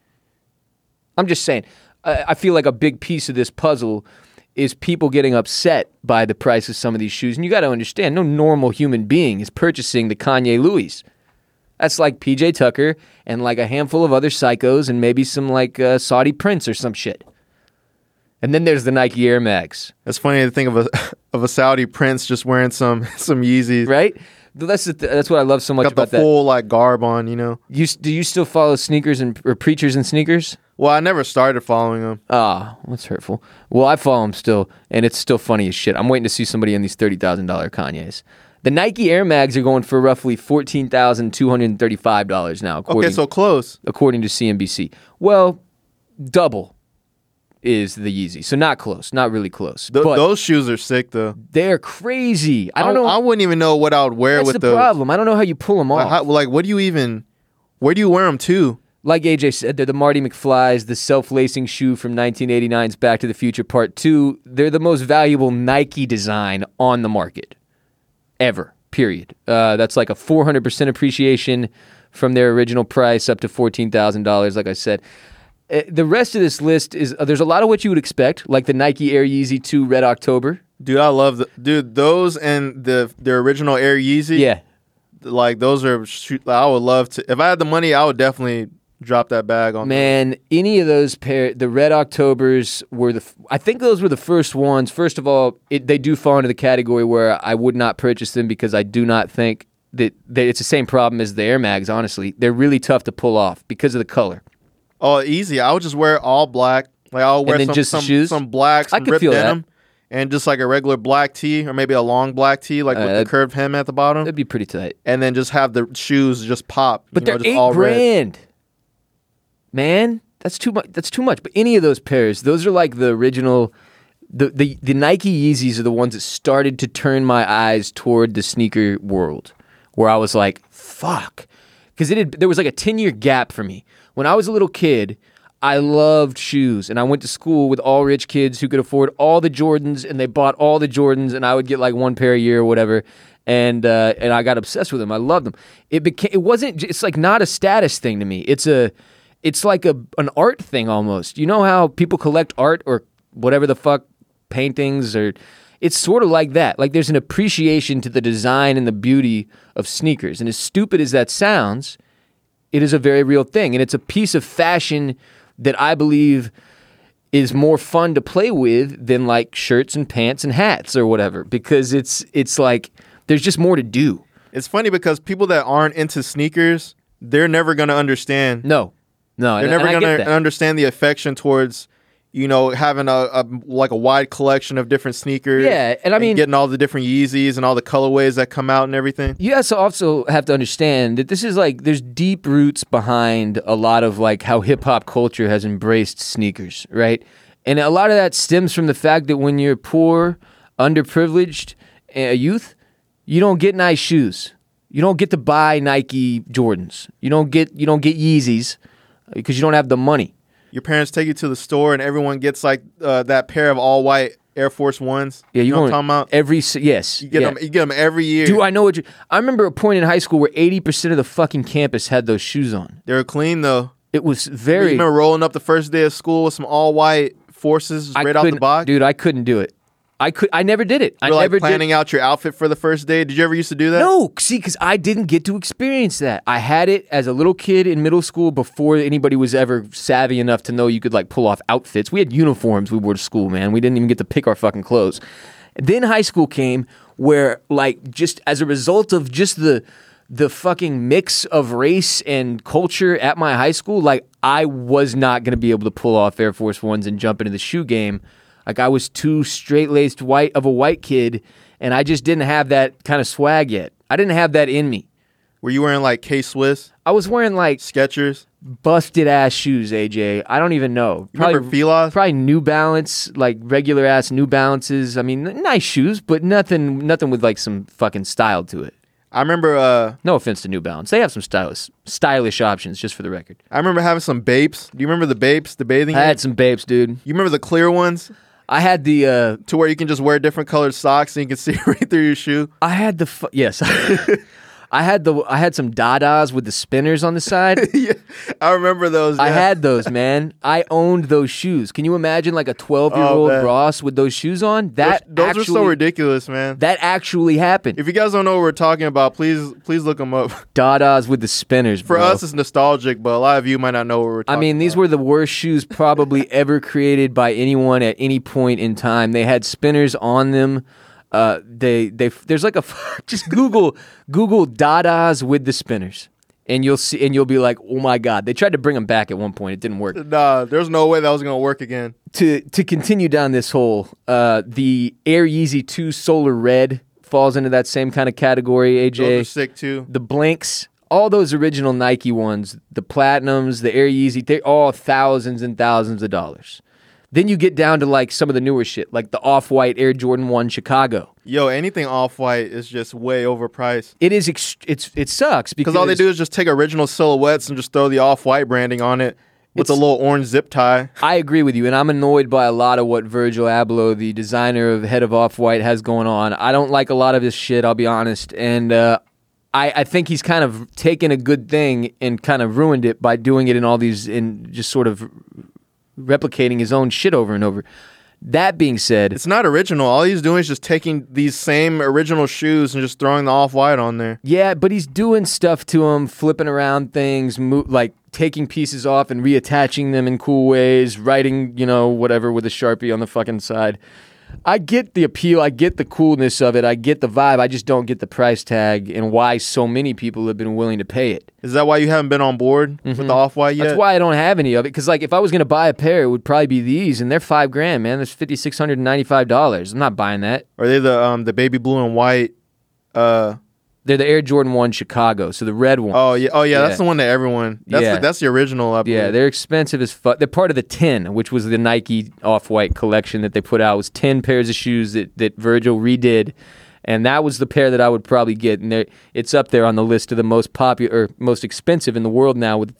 I'm just saying, I feel like a big piece of this puzzle is people getting upset by the price of some of these shoes. And you got to understand, no normal human being is purchasing the Kanye Louis. That's like PJ Tucker and like a handful of other psychos and maybe some like Saudi prince or some shit. And then there's the Nike Air Max. It's funny to think of a Saudi prince just wearing some Yeezys. Right? That's what I love so much about that. Got the full like garb on, you know. Do you still follow sneakers or preachers and sneakers? Well, I never started following them. Ah, that's hurtful. Well, I follow them still, and it's still funny as shit. I'm waiting to see somebody in these $30,000 Kanyes. The Nike Air Mags are going for roughly $14,235 now. Okay, so close. According to CNBC. Well, double is the Yeezy. So not close. Not really close. But those shoes are sick, though. They're crazy. I don't know. I wouldn't even know what I would wear with those. That's the problem. I don't know how you pull them off. Where do you wear them to? Like AJ said, they're the Marty McFlys, the self-lacing shoe from 1989's Back to the Future Part 2. They're the most valuable Nike design on the market. Ever, period. That's like a 400% appreciation from their original price up to $14,000, like I said. The rest of this list is, there's a lot of what you would expect, like the Nike Air Yeezy 2 Red October. Dude, I love those and their original Air Yeezy. Yeah. Like those are, I would love to, if I had the money, I would definitely drop that bag on. Man, any of those the Red Octobers were I think those were the first ones. First of all, they do fall into the category where I would not purchase them because I do not think that it's the same problem as the Air Mags, honestly. They're really tough to pull off because of the color. Oh, easy. I would just wear all black. Like I'll wear some black, some ripped denim, and just like a regular black tee or maybe a long black tee, like with the curved hem at the bottom. That'd be pretty tight. And then just have the shoes just pop. But they're $8,000. Man, that's too much. That's too much. But any of those pairs, those are like the original. The Nike Yeezys are the ones that started to turn my eyes toward the sneaker world, where I was like, "Fuck," because there was like a 10-year gap for me. When I was a little kid, I loved shoes, and I went to school with all rich kids who could afford all the Jordans, and they bought all the Jordans, and I would get like one pair a year or whatever. And I got obsessed with them. I loved them. It's like not a status thing to me. It's like an art thing almost. You know how people collect art or whatever the fuck, paintings, or it's sort of like that. Like there's an appreciation to the design and the beauty of sneakers. And as stupid as that sounds, it is a very real thing. And it's a piece of fashion that I believe is more fun to play with than like shirts and pants and hats or whatever, because it's like there's just more to do. It's funny because people that aren't into sneakers, they're never going to understand. No, they're never going to understand the affection towards, having a wide collection of different sneakers. Yeah, and I mean, getting all the different Yeezys and all the colorways that come out and everything. You also have to understand that this is like there's deep roots behind a lot of like how hip hop culture has embraced sneakers, right? And a lot of that stems from the fact that when you're poor, underprivileged youth, You don't get nice shoes. You don't get to buy Nike Jordans. You don't get Yeezys because you don't have the money. Your parents take you to the store and everyone gets like that pair of all white Air Force Ones. Yeah, you know what I'm talking about? Yes. You get them every year. Dude, I know what I remember a point in high school where 80% of the fucking campus had those shoes on. They were clean though. It was You very. remember rolling up the first day of school with some all white Forces right out the box? Dude, I couldn't do it. I never did it. I You're never like planning out your outfit for the first day. Did you ever used to do that? No, see, because I didn't get to experience that. I had it as a little kid in middle school before anybody was ever savvy enough to know you could like pull off outfits. We had uniforms we wore to school, man. We didn't even get to pick our fucking clothes. Then high school came where like just as a result of just the fucking mix of race and culture at my high school, like I was not going to be able to pull off Air Force Ones and jump into the shoe game. Like I was too straight-laced white kid, and I just didn't have that kind of swag yet. I didn't have that in me. Were you wearing like K-Swiss, I was wearing like Skechers? busted-ass shoes, AJ. I don't even know. You remember Fila's? Probably New Balance, like regular-ass New Balances. I mean, nice shoes, but nothing with like some fucking style to it. I remember. No offense to New Balance. They have some stylish options, just for the record. I remember having some Bapes. Do you remember the Bapes, the bathing? I had some Bapes, dude. You remember the clear ones? I had the to where you can just wear different colored socks and you can see right through your shoe. I had the yes. I had some Dadas with the spinners on the side. Yeah, I remember those. I yeah. had those, man. I owned those shoes. Can you imagine like a 12-year-old man. Ross with those shoes on? Those are so ridiculous, man. That actually happened. If you guys don't know what we're talking about, please look them up. Dadas with the spinners, For bro. us, it's nostalgic, but a lot of you might not know what we're talking about. I mean, these were the worst shoes probably ever created by anyone at any point in time. They had spinners on them. There's like just Google Dadas with the spinners, and you'll be like, oh my god. They tried to bring them back at one point. It didn't work. Nah, there's no way that was gonna work again. To continue down this hole, the Air Yeezy 2 Solar Red falls into that same kind of category. AJ, Those are sick too. the Blinks, all those original Nike ones, the Platinums, the Air Yeezy, they're all thousands and thousands of dollars. Then you get down to like some of the newer shit, like the Off-White Air Jordan 1 Chicago. Yo, anything off-white is just way overpriced. It is. It sucks Because all they do is just take original silhouettes and just throw the off-white branding on it with a little orange zip tie. I agree with you, and I'm annoyed by a lot of what Virgil Abloh, the designer of head of Off-White, has going on. I don't like a lot of his shit, I'll be honest, and I think he's kind of taken a good thing and kind of ruined it by doing it in all these, in just sort of replicating his own shit over and over. That being said, it's not original. All he's doing is just taking these same original shoes and just throwing the off-white on there. Yeah, but he's doing stuff to them, flipping around things, like taking pieces off and reattaching them in cool ways, writing, whatever with a Sharpie on the fucking side. I get the appeal. I get the coolness of it. I get the vibe. I just don't get the price tag and why so many people have been willing to pay it. Is that why you haven't been on board with the Off-White yet? That's why I don't have any of it. Because if I was going to buy a pair, it would probably be these, and they're $5,000, man. That's $5,695. I'm not buying that. Are they the baby blue and white? They're the Air Jordan 1 Chicago, so the red one. Oh yeah, that's the one that everyone. That's the original. I believe. Yeah, they're expensive as fuck. They're part of the 10, which was the Nike Off-White collection that they put out. It was 10 pairs of shoes that Virgil redid, and that was the pair that I would probably get. And it's up there on the list of the most popular, or most expensive in the world now, with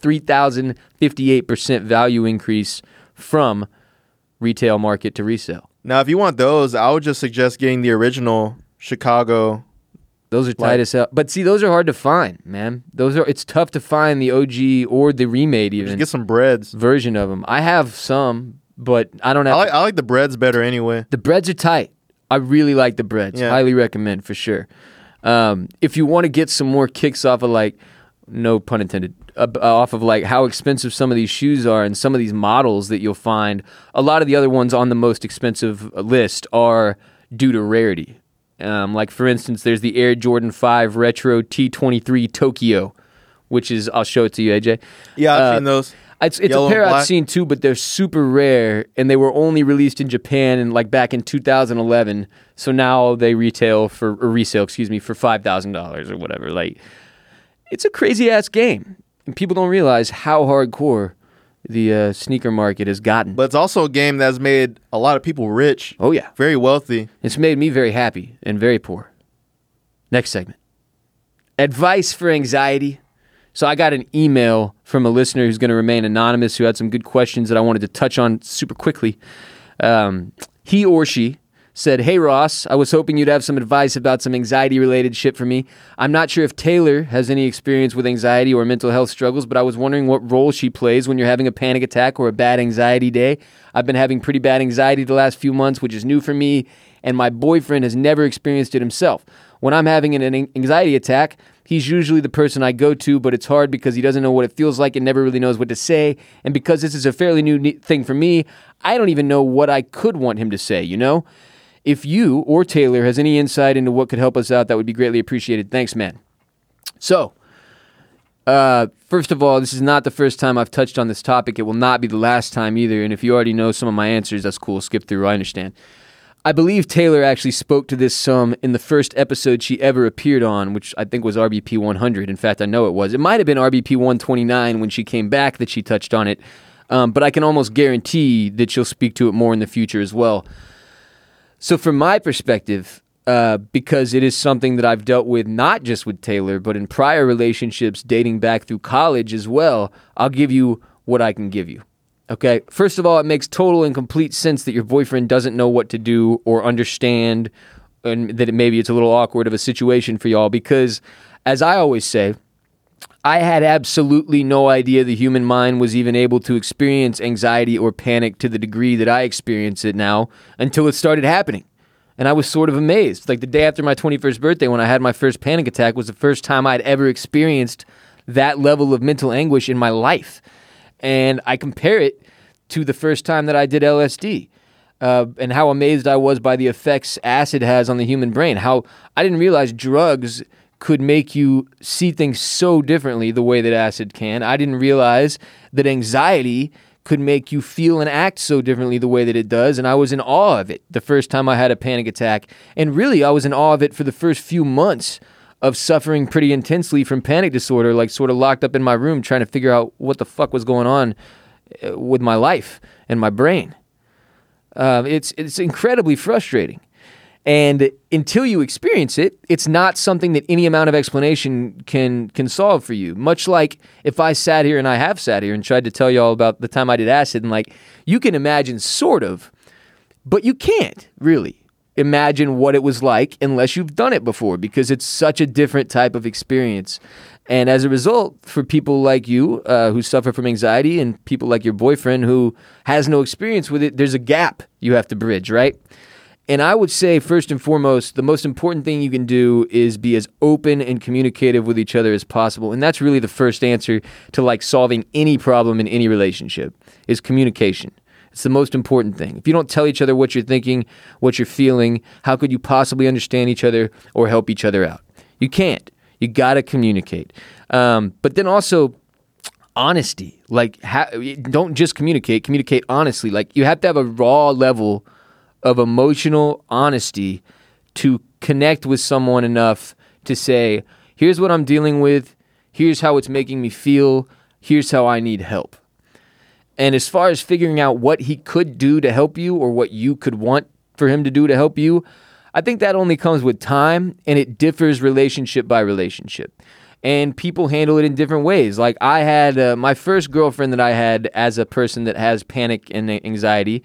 3,058% value increase from retail market to resale. Now, if you want those, I would just suggest getting the original Chicago. Those are tight as hell. But see, those are hard to find, man. It's tough to find the OG or the remade even. Just get some breads. Version of them. I have some, but I don't have. I like the breads better anyway. The breads are tight. I really like the breads. Yeah. Highly recommend for sure. If you want to get some more kicks off of no pun intended, off of how expensive some of these shoes are and some of these models that you'll find, a lot of the other ones on the most expensive list are due to rarity. For instance, there's the Air Jordan 5 Retro T23 Tokyo, which is, I'll show it to you, AJ. Yeah, I've seen those. It's a pair I've seen too, but they're super rare, and they were only released in Japan back in 2011. So now they resale for $5,000 or whatever. It's a crazy ass game, and people don't realize how hardcore the sneaker market has gotten. But it's also a game that's made a lot of people rich. Oh yeah, very wealthy. It's made me very happy and very poor. Next segment. Advice for anxiety. So I got an email from a listener who's going to remain anonymous who had some good questions that I wanted to touch on super quickly. He or she said, "Hey Ross, I was hoping you'd have some advice about some anxiety-related shit for me. I'm not sure if Taylor has any experience with anxiety or mental health struggles, but I was wondering what role she plays when you're having a panic attack or a bad anxiety day. I've been having pretty bad anxiety the last few months, which is new for me, and my boyfriend has never experienced it himself. When I'm having an anxiety attack, he's usually the person I go to, but it's hard because he doesn't know what it feels like and never really knows what to say. And because this is a fairly new thing for me, I don't even know what I could want him to say, you know? If you or Taylor has any insight into what could help us out, that would be greatly appreciated. Thanks, man." So, first of all, this is not the first time I've touched on this topic. It will not be the last time either. And if you already know some of my answers, that's cool. Skip through. I understand. I believe Taylor actually spoke to this some in the first episode she ever appeared on, which I think was RBP 100. In fact, I know it was. It might have been RBP 129 when she came back that she touched on it. But I can almost guarantee that she'll speak to it more in the future as well. So from my perspective, because it is something that I've dealt with not just with Taylor, but in prior relationships dating back through college as well, I'll give you what I can give you. Okay? First of all, it makes total and complete sense that your boyfriend doesn't know what to do or understand, and that maybe it's a little awkward of a situation for y'all because, as I always say, I had absolutely no idea the human mind was even able to experience anxiety or panic to the degree that I experience it now until it started happening. And I was sort of amazed. Like the day after my 21st birthday when I had my first panic attack was the first time I'd ever experienced that level of mental anguish in my life. And I compare it to the first time that I did LSD and how amazed I was by the effects acid has on the human brain. How I didn't realize drugs could make you see things so differently the way that acid can. I didn't realize that anxiety could make you feel and act so differently the way that it does, and I was in awe of it the first time I had a panic attack. And really, I was in awe of it for the first few months of suffering pretty intensely from panic disorder, like sort of locked up in my room trying to figure out what the fuck was going on with my life and my brain. It's incredibly frustrating. And until you experience it, it's not something that any amount of explanation can solve for you. Much like if I sat here, and I have sat here and tried to tell y'all about the time I did acid, and like you can imagine sort of, but you can't really imagine what it was like unless you've done it before because it's such a different type of experience. And as a result, for people like you who suffer from anxiety and people like your boyfriend who has no experience with it, there's a gap you have to bridge, right? And I would say, first and foremost, the most important thing you can do is be as open and communicative with each other as possible. And that's really the first answer to like solving any problem in any relationship is communication. It's the most important thing. If you don't tell each other what you're thinking, what you're feeling, how could you possibly understand each other or help each other out? You can't. You got to communicate. But then also honesty. Like, don't just communicate honestly. Like, you have to have a raw level of emotional honesty to connect with someone enough to say, here's what I'm dealing with, here's how it's making me feel, here's how I need help. And as far as figuring out what he could do to help you or what you could want for him to do to help you, I think that only comes with time, and it differs relationship by relationship. And people handle it in different ways. Like I had my first girlfriend that I had as a person that has panic and anxiety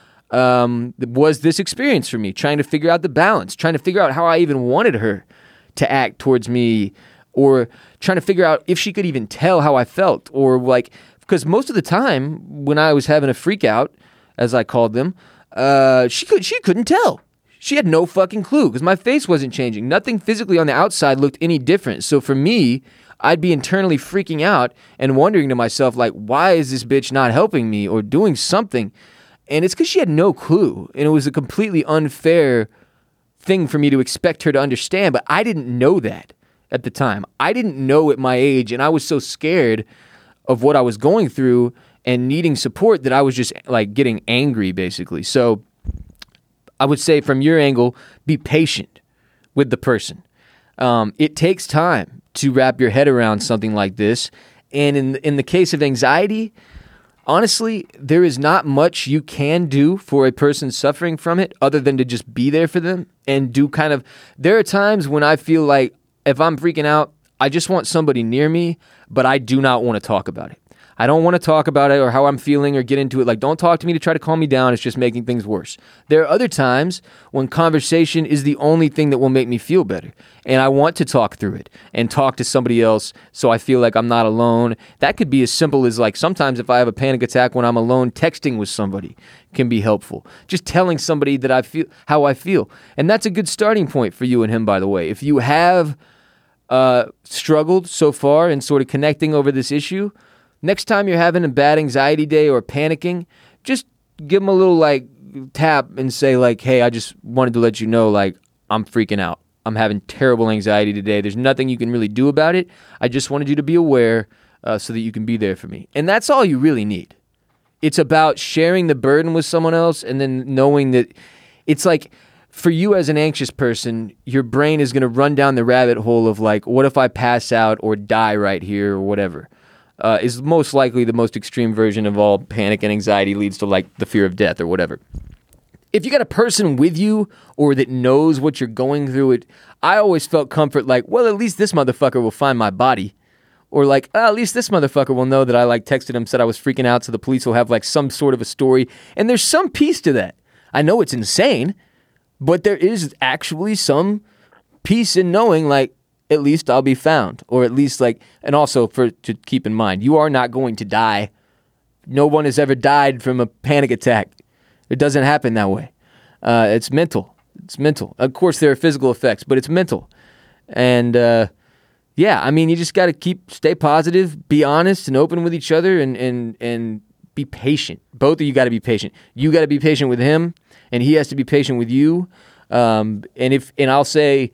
was this experience for me, trying to figure out the balance, trying to figure out how I even wanted her to act towards me, or trying to figure out if she could even tell how I felt, or like, because most of the time when I was having a freak out, as I called them, she couldn't tell. She had no fucking clue because my face wasn't changing. Nothing physically on the outside looked any different. So for me, I'd be internally freaking out and wondering to myself, like, why is this bitch not helping me or doing something? And it's because she had no clue. And it was a completely unfair thing for me to expect her to understand. But I didn't know that at the time. I didn't know at my age. And I was so scared of what I was going through and needing support that I was just like getting angry, basically. So I would say from your angle, be patient with the person. It takes time to wrap your head around something like this. And in the case of anxiety, honestly, there is not much you can do for a person suffering from it other than to just be there for them and do kind of. There are times when I feel like if I'm freaking out, I just want somebody near me, but I do not want to talk about it. I don't want to talk about it or how I'm feeling or get into it. Like, don't talk to me to try to calm me down. It's just making things worse. There are other times when conversation is the only thing that will make me feel better. And I want to talk through it and talk to somebody else so I feel like I'm not alone. That could be as simple as, like, sometimes if I have a panic attack when I'm alone, texting with somebody can be helpful. Just telling somebody that I feel how I feel. And that's a good starting point for you and him, by the way. If you have struggled so far in sort of connecting over this issue, next time you're having a bad anxiety day or panicking, just give them a little like tap and say like, hey, I just wanted to let you know, like, I'm freaking out. I'm having terrible anxiety today. There's nothing you can really do about it. I just wanted you to be aware so that you can be there for me. And that's all you really need. It's about sharing the burden with someone else and then knowing that it's like, for you as an anxious person, your brain is going to run down the rabbit hole of like, what if I pass out or die right here or whatever. Is most likely the most extreme version of all panic and anxiety leads to like the fear of death or whatever. If you got a person with you or that knows what you're going through, I always felt comfort like, well, at least this motherfucker will find my body. Or like, oh, at least this motherfucker will know that I like texted him, said I was freaking out, so the police will have like some sort of a story. And there's some piece to that. I know it's insane, but there is actually some peace in knowing like, at least I'll be found, or at least like, and also to keep in mind, you are not going to die. No one has ever died from a panic attack. It doesn't happen that way. It's mental. It's mental. Of course, there are physical effects, but it's mental. And yeah, I mean, you just got to stay positive, be honest and open with each other, and be patient. Both of you got to be patient. You got to be patient with him, and he has to be patient with you. And I'll say,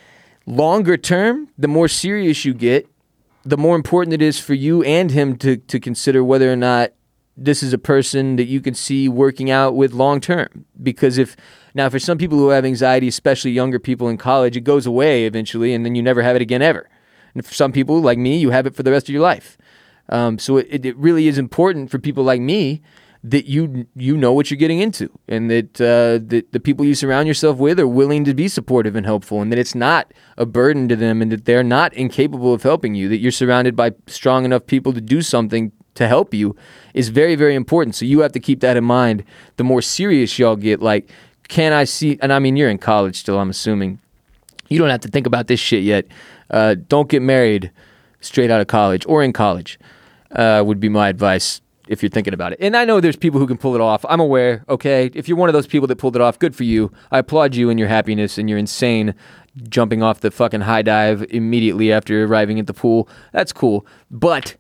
longer term, the more serious you get, the more important it is for you and him to consider whether or not this is a person that you can see working out with long term. Because now for some people who have anxiety, especially younger people in college, it goes away eventually and then you never have it again ever. And for some people like me, you have it for the rest of your life. So it really is important for people like me that you know what you're getting into, and that the people you surround yourself with are willing to be supportive and helpful, and that it's not a burden to them, and that they're not incapable of helping you, that you're surrounded by strong enough people to do something to help you is very, very important. So you have to keep that in mind. The more serious y'all get, like, can I see, and I mean, you're in college still, I'm assuming. You don't have to think about this shit yet. Don't get married straight out of college or in college would be my advice. If you're thinking about it. And I know there's people who can pull it off. I'm aware, okay? If you're one of those people that pulled it off, good for you. I applaud you and your happiness and your insane jumping off the fucking high dive immediately after arriving at the pool. That's cool. But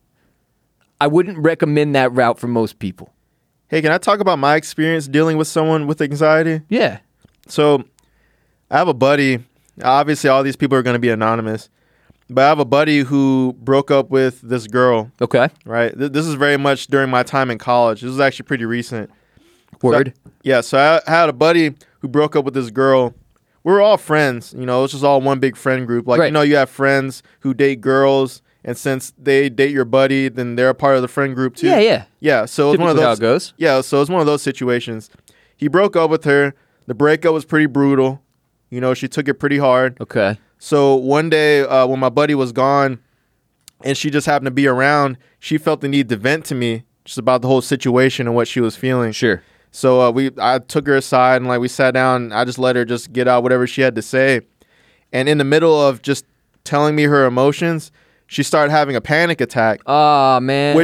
I wouldn't recommend that route for most people. Hey, can I talk about my experience dealing with someone with anxiety? Yeah. So I have a buddy. Obviously, all these people are going to be anonymous. But I have a buddy who broke up with this girl. Okay. Right? This is very much during my time in college. This was actually pretty recent. Word. So I had a buddy who broke up with this girl. We were all friends. You know, it was just all one big friend group. Like, right. You know, you have friends who date girls. And since they date your buddy, then they're a part of the friend group too. Yeah. Yeah, so it was one of those. How it goes. Yeah, so it was one of those situations. He broke up with her. The breakup was pretty brutal. You know, she took it pretty hard. Okay. So one day when my buddy was gone and she just happened to be around, she felt the need to vent to me just about the whole situation and what she was feeling. Sure. So I took her aside and like we sat down. And I just let her just get out whatever she had to say. And in the middle of just telling me her emotions, she started having a panic attack. Oh, man.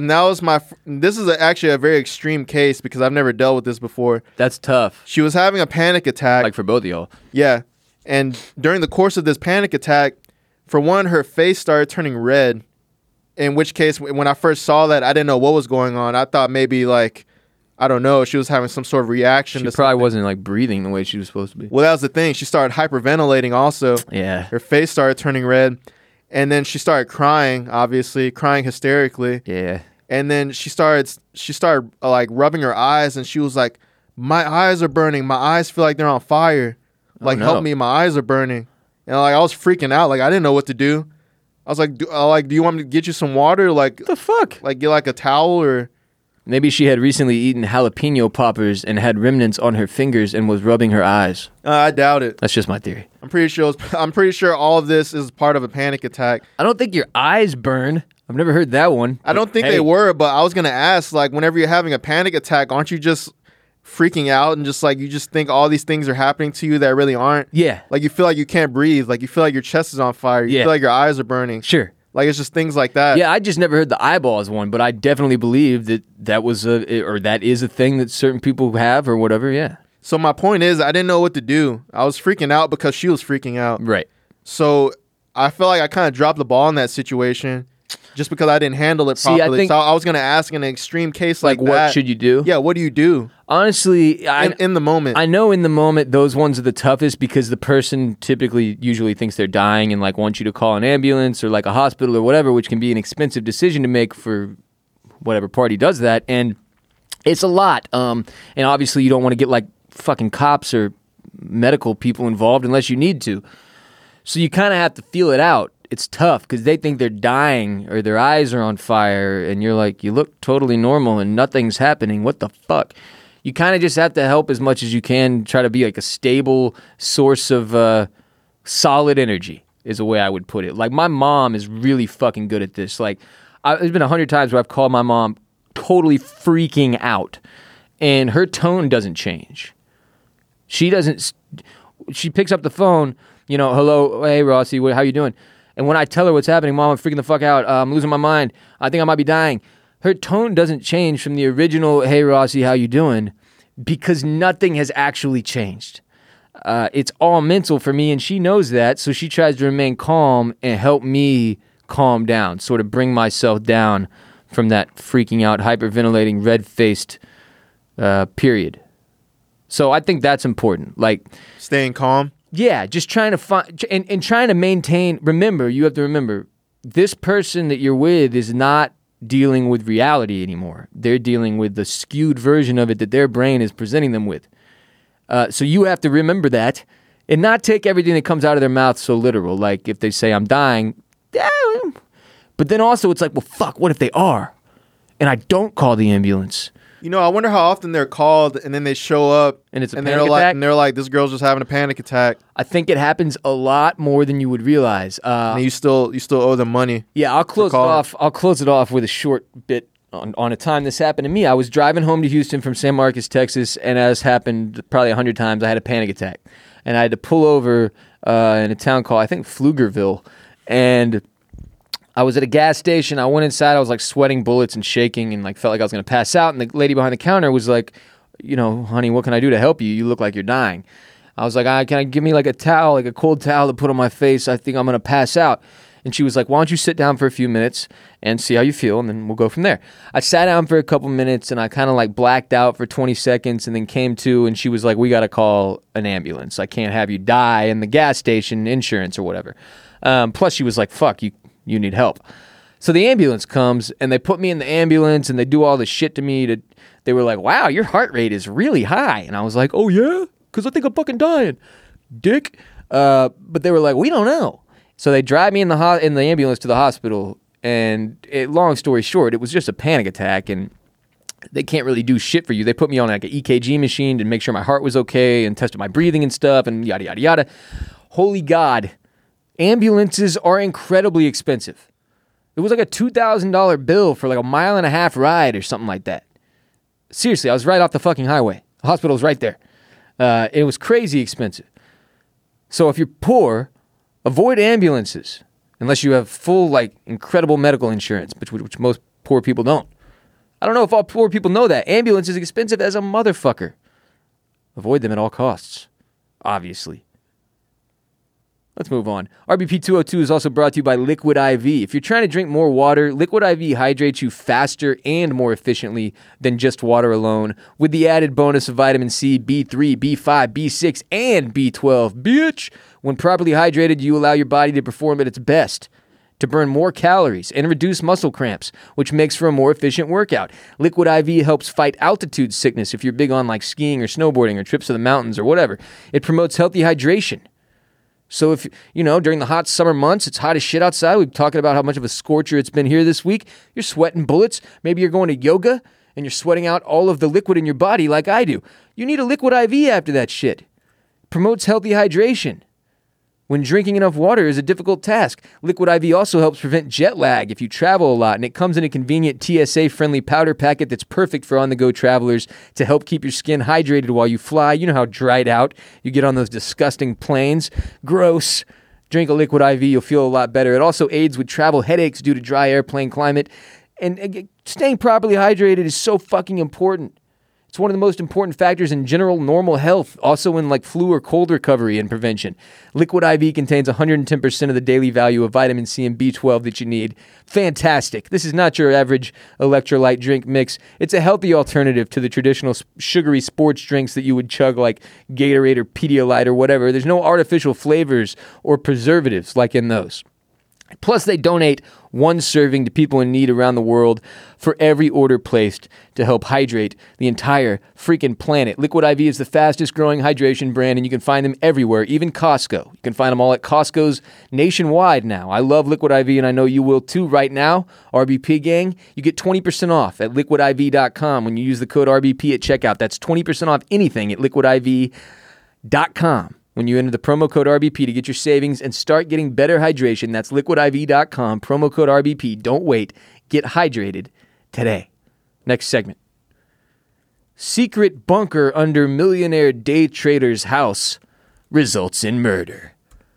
This is actually a very extreme case because I've never dealt with this before. That's tough. She was having a panic attack. Like for both of y'all. Yeah. And during the course of this panic attack, for one, her face started turning red, in which case, when I first saw that, I didn't know what was going on. I thought maybe, like, I don't know, she was having some sort of reaction. She probably wasn't, like, breathing the way she was supposed to be. Well, that was the thing. She started hyperventilating also. Yeah. Her face started turning red. And then she started crying, obviously, crying hysterically. Yeah. And then she started like, rubbing her eyes, and she was like, my eyes are burning. My eyes feel like they're on fire. Like, help me, my eyes are burning. And like I was freaking out. Like, I didn't know what to do. I was like, do you want me to get you some water? Like, What the fuck? Like, get like a towel or Maybe she had recently eaten jalapeno poppers and had remnants on her fingers and was rubbing her eyes. I doubt it. That's just my theory. I'm pretty sure all of this is part of a panic attack. I don't think your eyes burn. I've never heard that one. I don't think Hey. they were, but I was gonna ask, like, whenever you're having a panic attack, aren't you just freaking out and just like you just think all these things are happening to you that really aren't? Yeah. Like you feel like you can't breathe, like you feel like your chest is on fire, you Yeah. feel like your eyes are burning. Sure. Like it's just things like that. Yeah, I just never heard the eyeballs one, but I definitely believe that was that is a thing that certain people have or whatever. Yeah. So my point is, I didn't know what to do. I was freaking out because she was freaking out. Right. So I feel like I kind of dropped the ball in that situation just because I didn't handle it See, I properly. think- So I was going to ask in an extreme case like Like, what that. should you do? Yeah, what do you do Honestly, in the moment? I know in the moment those ones are the toughest because the person typically usually thinks they're dying and like wants you to call an ambulance or like a hospital or whatever, which can be an expensive decision to make for whatever party does that. And it's a lot. And obviously you don't want to get like fucking cops or medical people involved unless you need to. So you kind of have to feel it out. It's tough because they think they're dying or their eyes are on fire and you're like, you look totally normal and nothing's happening. What the fuck? You kind of just have to help as much as you can, try to be like a stable source of solid energy is the way I would put it. Like my mom is really fucking good at this. Like there's been 100 times where I've called my mom totally freaking out and her tone doesn't change. She picks up the phone, you know, hello, hey Rossi, how you doing? And when I tell her what's happening, Mom, I'm freaking the fuck out. I'm losing my mind. I think I might be dying. Her tone doesn't change from the original, hey Rossi, how you doing? Because nothing has actually changed. It's all mental for me, and she knows that, so she tries to remain calm and help me calm down, sort of bring myself down from that freaking out, hyperventilating, red-faced period. So I think that's important. Like, Staying calm. yeah, just trying to find and trying to maintain. Remember, you have to remember, this person that you're with is not dealing with reality anymore. They're dealing with the skewed version of it that their brain is presenting them with. So you have to remember that and not take everything that comes out of their mouth so literal. Like if they say, I'm dying, but then also it's like, well, fuck, what if they are? And I don't call the ambulance. You know, I wonder how often they're called and then they show up And it's a they're panic like, attack? and they're like, this girl's just having a panic attack, I think it happens a lot more than you would realize. and you still owe them money. Yeah, I'll close it calling. off. I'll close it off with a short bit on a time this happened to me. I was driving home to Houston from San Marcos, Texas, and as happened probably 100 times, I had a panic attack, and I had to pull over in a town called I think Pflugerville, and I was at a gas station. I went inside. I was like sweating bullets and shaking, and like felt like I was gonna pass out. And the lady behind the counter was like, "You know, honey, what can I do to help you? You look like you're dying." I was like, "Can I give me like a towel, like a cold towel to put on my face? I think I'm gonna pass out." And she was like, "Why don't you sit down for a few minutes and see how you feel, and then we'll go from there." I sat down for a couple minutes, and I kind of like blacked out for 20 seconds, and then came to, and she was like, "We gotta call an ambulance. I can't have you die in the gas station, insurance or whatever." Plus, she was like, "Fuck, you need help." So the ambulance comes, and they put me in the ambulance, and they do all this shit to me. They were like, "Wow, your heart rate is really high," and I was like, "Oh yeah, because I think I'm fucking dying, dick." But they were like, "We don't know." So they drive me in the ambulance to the hospital, and long story short, it was just a panic attack, and they can't really do shit for you. They put me on like an EKG machine to make sure my heart was okay and tested my breathing and stuff, and yada yada yada. Holy God, ambulances are incredibly expensive. It was like a $2,000 bill for like a 1.5 mile ride or something like that. Seriously, I was right off the fucking highway. The hospital was right there. It was crazy expensive. So if you're poor, avoid ambulances unless you have full, like, incredible medical insurance, which most poor people don't. I don't know if all poor people know that. Ambulance is expensive as a motherfucker. Avoid them at all costs, obviously. Let's move on. RBP 202 is also brought to you by Liquid IV. If you're trying to drink more water, Liquid IV hydrates you faster and more efficiently than just water alone, with the added bonus of vitamin C, B3, B5, B6, and B12. Bitch! When properly hydrated, you allow your body to perform at its best, to burn more calories and reduce muscle cramps, which makes for a more efficient workout. Liquid IV helps fight altitude sickness if you're big on like skiing or snowboarding or trips to the mountains or whatever. It promotes healthy hydration. So if, you know, during the hot summer months, it's hot as shit outside. We've talking about how much of a scorcher it's been here this week. You're sweating bullets. Maybe you're going to yoga and you're sweating out all of the liquid in your body like I do. You need a Liquid IV after that shit. Promotes healthy hydration when drinking enough water is a difficult task. Liquid IV also helps prevent jet lag if you travel a lot, and it comes in a convenient TSA-friendly powder packet that's perfect for on-the-go travelers to help keep your skin hydrated while you fly. You know how dried out you get on those disgusting planes. Gross. Drink a Liquid IV, you'll feel a lot better. It also aids with travel headaches due to dry airplane climate. And staying properly hydrated is so fucking important. It's one of the most important factors in general normal health, also in like flu or cold recovery and prevention. Liquid IV contains 110% of the daily value of vitamin C and B12 that you need. Fantastic. This is not your average electrolyte drink mix. It's a healthy alternative to the traditional sugary sports drinks that you would chug like Gatorade or Pedialyte or whatever. There's no artificial flavors or preservatives like in those. Plus, they donate one serving to people in need around the world for every order placed to help hydrate the entire freaking planet. Liquid IV is the fastest growing hydration brand, and you can find them everywhere, even Costco. You can find them all at Costco's nationwide now. I love Liquid IV, and I know you will too. Right now, RBP gang, you get 20% off at liquidiv.com when you use the code RBP at checkout. That's 20% off anything at liquidiv.com. When you enter the promo code RBP to get your savings and start getting better hydration. That's liquidiv.com, promo code RBP. Don't wait. Get hydrated today. Next segment. Secret bunker under millionaire day trader's house results in murder.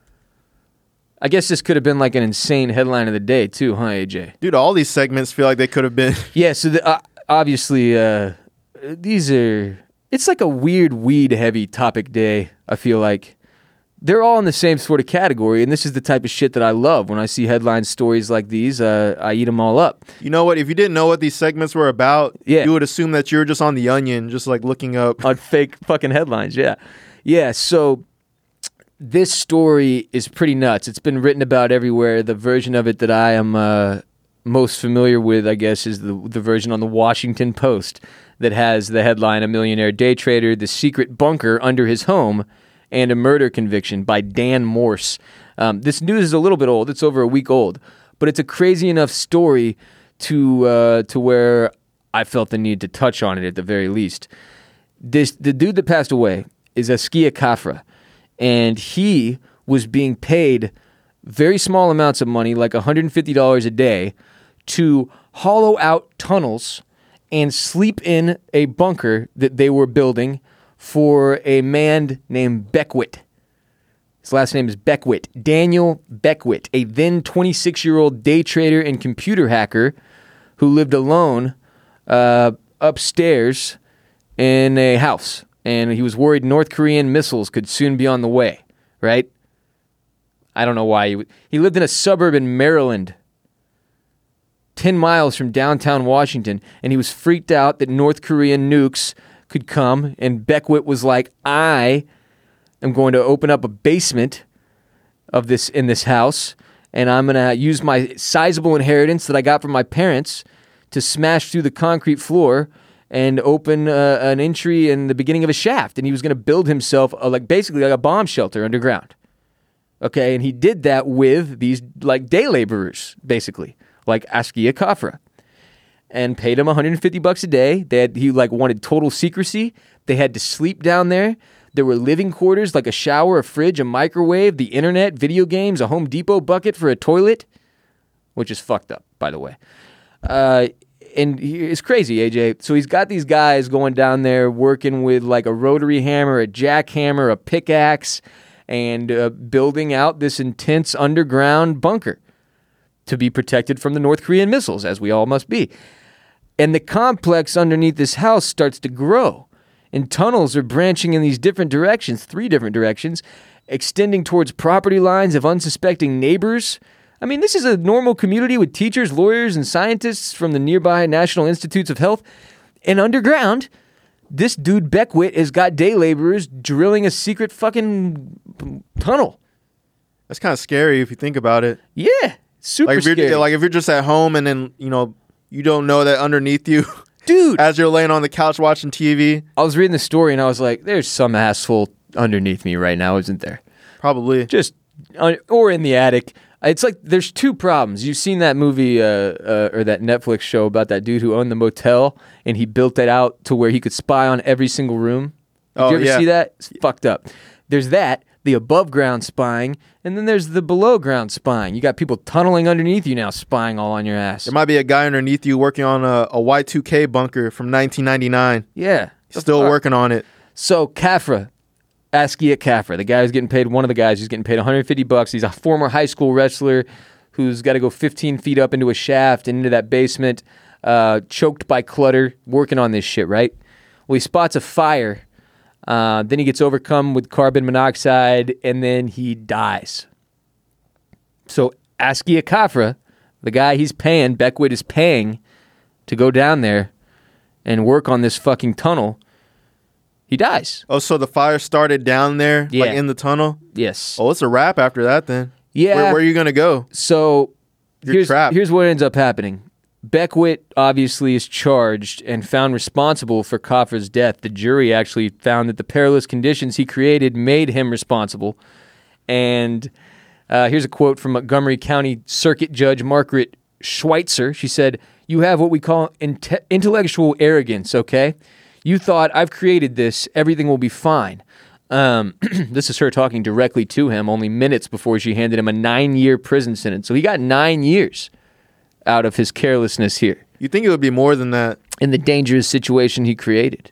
I guess this could have been like an insane headline of the day too, huh, AJ? Dude, all these segments feel like they could have been. Yeah, so obviously these are... It's like a weird weed-heavy topic day, I feel like. They're all in the same sort of category, and this is the type of shit that I love. When I see headline stories like these, I eat them all up. You know what? If you didn't know what these segments were about, you would assume that you were just on The Onion, just like looking up. On fake fucking headlines, yeah. Yeah, so this story is pretty nuts. It's been written about everywhere. The version of it that I am most familiar with, I guess, is the version on the Washington Post that has the headline, "A Millionaire Day Trader, the Secret Bunker Under His Home, and a Murder Conviction" by Dan Morse. This news is a little bit old. It's over a week old. But it's a crazy enough story to where I felt the need to touch on it at the very least. The dude that passed away is Askia Kafra. And he was being paid very small amounts of money, like $150 a day, to hollow out tunnels and sleep in a bunker that they were building for a man named Beckwith. His last name is Beckwith, Daniel Beckwith, a then 26-year-old day trader and computer hacker who lived alone upstairs in a house. And he was worried North Korean missiles could soon be on the way, right? I don't know why. He lived in a suburb in Maryland, 10 miles from downtown Washington, and he was freaked out that North Korean nukes could come, and Beckwith was like, I am going to open up a basement of this in this house, and I'm going to use my sizable inheritance that I got from my parents to smash through the concrete floor and open an entry in the beginning of a shaft, and he was going to build himself basically like a bomb shelter underground. Okay, and he did that with these like day laborers, basically, like Askia Kafra, and paid him $150 a day. He wanted total secrecy. They had to sleep down there. There were living quarters like a shower, a fridge, a microwave, the internet, video games, a Home Depot bucket for a toilet, which is fucked up, by the way. And it's crazy, AJ. So he's got these guys going down there working with like a rotary hammer, a jackhammer, a pickaxe, and building out this intense underground bunker to be protected from the North Korean missiles, as we all must be. And the complex underneath this house starts to grow. And tunnels are branching in these different directions, 3 different directions, extending towards property lines of unsuspecting neighbors. I mean, this is a normal community with teachers, lawyers, and scientists from the nearby National Institutes of Health. And underground, this dude Beckwith has got day laborers drilling a secret fucking tunnel. That's kind of scary if you think about it. Yeah. Super scary. Like if you're just at home and then, you don't know that underneath you, dude, as you're laying on the couch watching TV. I was reading the story and I was like, there's some asshole underneath me right now, isn't there? Probably. Just, or in the attic. It's like there's two problems. You've seen that movie or that Netflix show about that dude who owned the motel and he built it out to where he could spy on every single room. Did you ever see that? It's fucked up. There's that, the above ground spying, and then there's the below ground spying. You got people tunneling underneath you now, spying all on your ass. There might be a guy underneath you working on a Y2K bunker from 1999. Yeah. Still working on it. So Khafra, Askia Khafra, the guy who's getting paid, one of the guys who's getting paid $150. He's a former high school wrestler who's got to go 15 feet up into a shaft and into that basement, choked by clutter, working on this shit, right? Well, he spots a fire. Then he gets overcome with carbon monoxide, and then he dies. So Askia Khafra, the guy he's paying, Beckwith is paying to go down there and work on this fucking tunnel, he dies. Oh, so the fire started down there, Yeah. like in the tunnel? Yes. Oh, it's a wrap after that then. Yeah. Where are you going to go? So You're trapped. here's what ends up happening. Beckwith obviously is charged and found responsible for Khafra's death. The jury actually found that the perilous conditions he created made him responsible. And here's a quote from Montgomery County Circuit Judge Margaret Schweitzer. She said, "You have what we call intellectual arrogance, okay? You thought, I've created this, everything will be fine." This is her talking directly to him only minutes before she handed him a 9-year prison sentence. So he got 9 years out of his carelessness here You think it would be more than that? in the dangerous situation he created.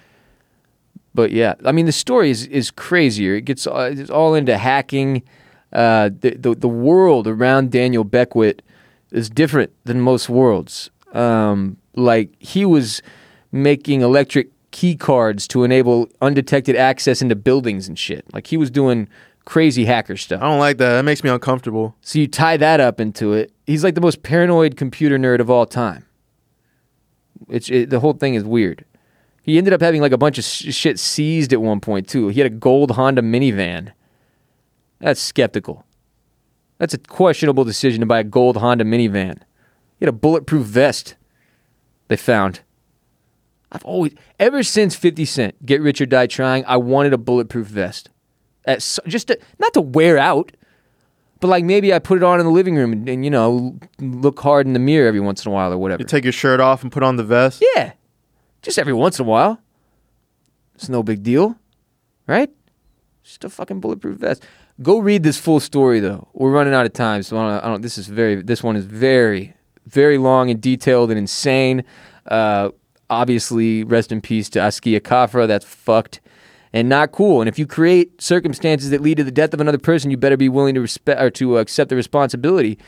But yeah, I mean, the story is crazier. It gets it's all into hacking. The world around Daniel Beckwith is different than most worlds. Like he was making electric key cards to enable undetected access into buildings and shit. Like he was doing crazy hacker stuff. I don't like that. That makes me uncomfortable. So you tie that up into it. He's like the most paranoid computer nerd of all time. The whole thing is weird. He ended up having like a bunch of shit seized at one point too. He had a gold Honda minivan. That's skeptical. That's a questionable decision to buy a gold Honda minivan. He had a bulletproof vest they found. I've always, ever since 50 Cent, Get Rich or Die Trying, I wanted a bulletproof vest. Not to wear out, but like maybe I put it on in the living room and you know, look hard in the mirror every once in a while or whatever. You take your shirt off and put on the vest? Yeah. Just every once in a while. It's no big deal. Right? Just a fucking bulletproof vest. Go read this full story though. We're running out of time, so I don't this one is very, very long and detailed and insane. Obviously, rest in peace to Askia Khafra. That's fucked and not cool. And if you create circumstances that lead to the death of another person, you better be willing to accept the responsibility.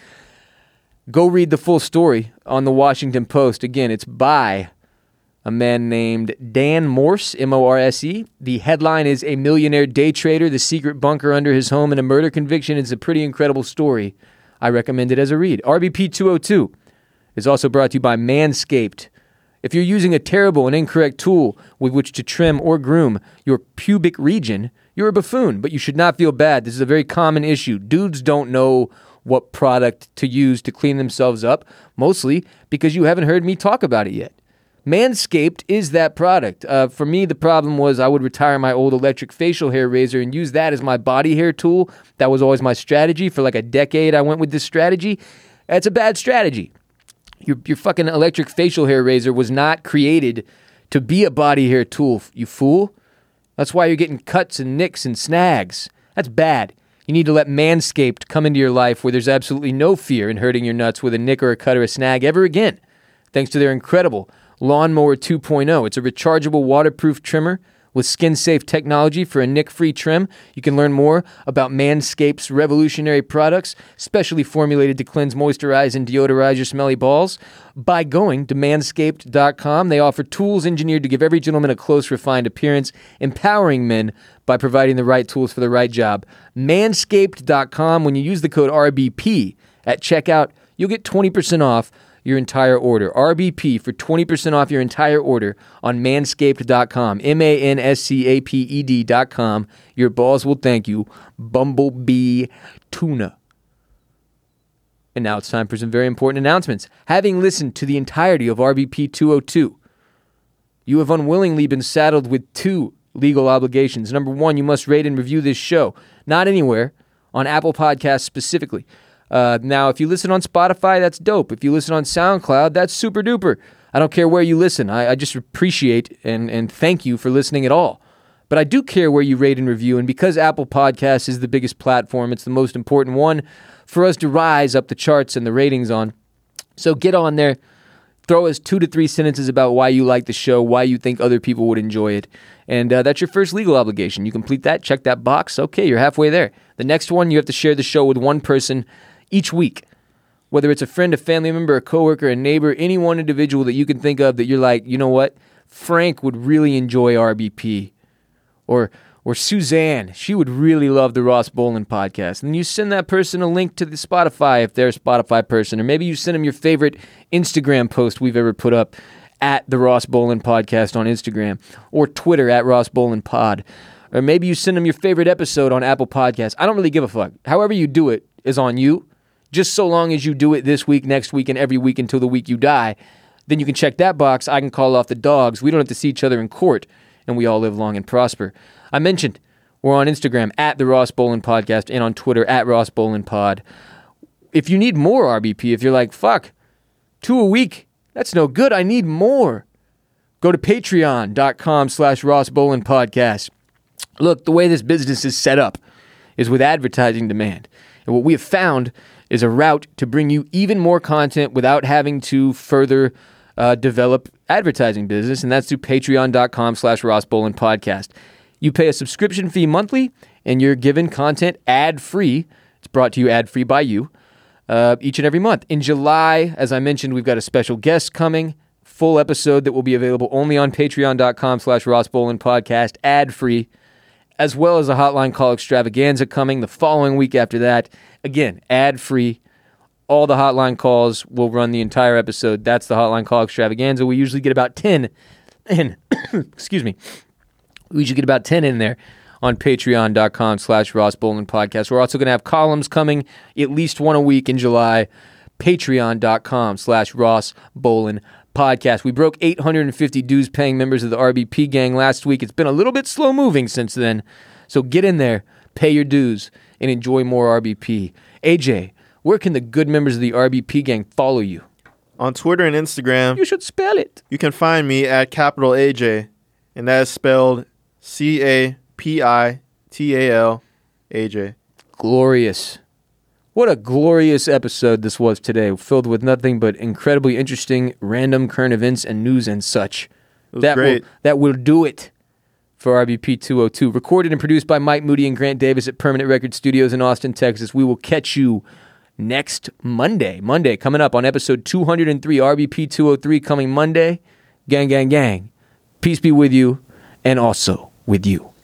Go read the full story on the Washington Post. Again, it's by a man named Dan Morse, M-O-R-S-E. The headline is "A Millionaire Day Trader, the Secret Bunker Under His Home and a Murder Conviction." It's a pretty incredible story. I recommend it as a read. RBP 202 is also brought to you by Manscaped. If you're using a terrible and incorrect tool with which to trim or groom your pubic region, you're a buffoon, but you should not feel bad. This is a very common issue. Dudes don't know what product to use to clean themselves up, mostly because you haven't heard me talk about it yet. Manscaped is that product. For me, the problem was I would retire my old electric facial hair razor and use that as my body hair tool. That was always my strategy. For like a decade, I went with this strategy. That's a bad strategy. Your fucking electric facial hair razor was not created to be a body hair tool, you fool. That's why you're getting cuts and nicks and snags. That's bad. You need to let Manscaped come into your life where there's absolutely no fear in hurting your nuts with a nick or a cut or a snag ever again. Thanks to their incredible Lawnmower 2.0. It's a rechargeable waterproof trimmer with skin-safe technology for a nick-free trim. You can learn more about Manscaped's revolutionary products, specially formulated to cleanse, moisturize, and deodorize your smelly balls, by going to manscaped.com. They offer tools engineered to give every gentleman a close, refined appearance, empowering men by providing the right tools for the right job. Manscaped.com. When you use the code RBP at checkout, you'll get 20% off your entire order. RBP for 20% off your entire order on manscaped.com. manscaped.com. Your balls will thank you. Bumblebee Tuna. And now it's time for some very important announcements. Having listened to the entirety of RBP 202, you have unwillingly been saddled with two legal obligations. Number one, you must rate and review this show. Not anywhere, on Apple Podcasts specifically. Now, if you listen on Spotify, that's dope. If you listen on SoundCloud, that's super duper. I don't care where you listen. I just appreciate and thank you for listening at all. But I do care where you rate and review, and because Apple Podcasts is the biggest platform, it's the most important one for us to rise up the charts and the ratings on. So get on there, throw us 2 to 3 sentences about why you like the show, why you think other people would enjoy it, and that's your first legal obligation. You complete that, check that box, okay, you're halfway there. The next one, you have to share the show with one person each week. Whether it's a friend, a family member, a coworker, a neighbor, any one individual that you can think of that you're like, you know what, Frank would really enjoy RBP. Or Suzanne, she would really love the Ross Bolin podcast. And you send that person a link to the Spotify if they're a Spotify person. Or maybe you send them your favorite Instagram post we've ever put up at the Ross Bolin podcast on Instagram. Or Twitter at Ross Bolin pod. Or maybe you send them your favorite episode on Apple Podcasts. I don't really give a fuck. However you do it is on you. Just so long as you do it this week, next week, and every week until the week you die, then you can check that box. I can call off the dogs. We don't have to see each other in court, and we all live long and prosper. I mentioned we're on Instagram at the Ross Bolin Podcast and on Twitter at Ross Bolin Pod. If you need more RBP, if you're like, fuck, 2 a week, that's no good. I need more. Go to patreon.com/Ross Bolin Podcast. Look, the way this business is set up is with advertising demand. And what we have found is a route to bring you even more content without having to further develop advertising business, and that's through patreon.com/Ross Bolin Podcast. You pay a subscription fee monthly, and you're given content ad-free. It's brought to you ad-free by you each and every month. In July, as I mentioned, we've got a special guest coming, full episode that will be available only on patreon.com/Ross Bolin Podcast, ad-free, as well as a Hotline Call extravaganza coming the following week after that. Again, ad-free. All the hotline calls will run the entire episode. That's the Hotline Call extravaganza. We usually get about 10 in. Excuse me. We usually get about 10 in there on patreon.com/Ross Bolin Podcast. We're also going to have columns coming, at least one a week in July. Patreon.com/Ross Bolin Podcast. We broke 850 dues-paying members of the RBP gang last week. It's been a little bit slow-moving since then. So get in there, pay your dues, and enjoy more RBP. AJ, where can the good members of the RBP gang follow you? On Twitter and Instagram. You should spell it. You can find me at capital AJ, and that is spelled CAPITAL AJ. Glorious. What a glorious episode this was today, filled with nothing but incredibly interesting random current events and news and such. It was great. That will do it for RBP 202. Recorded and produced by Mike Moody and Grant Davis at Permanent Record Studios in Austin, Texas. We will catch you next Monday. Monday, coming up on episode 203, RBP 203, coming Monday. Gang, gang, gang. Peace be with you and also with you.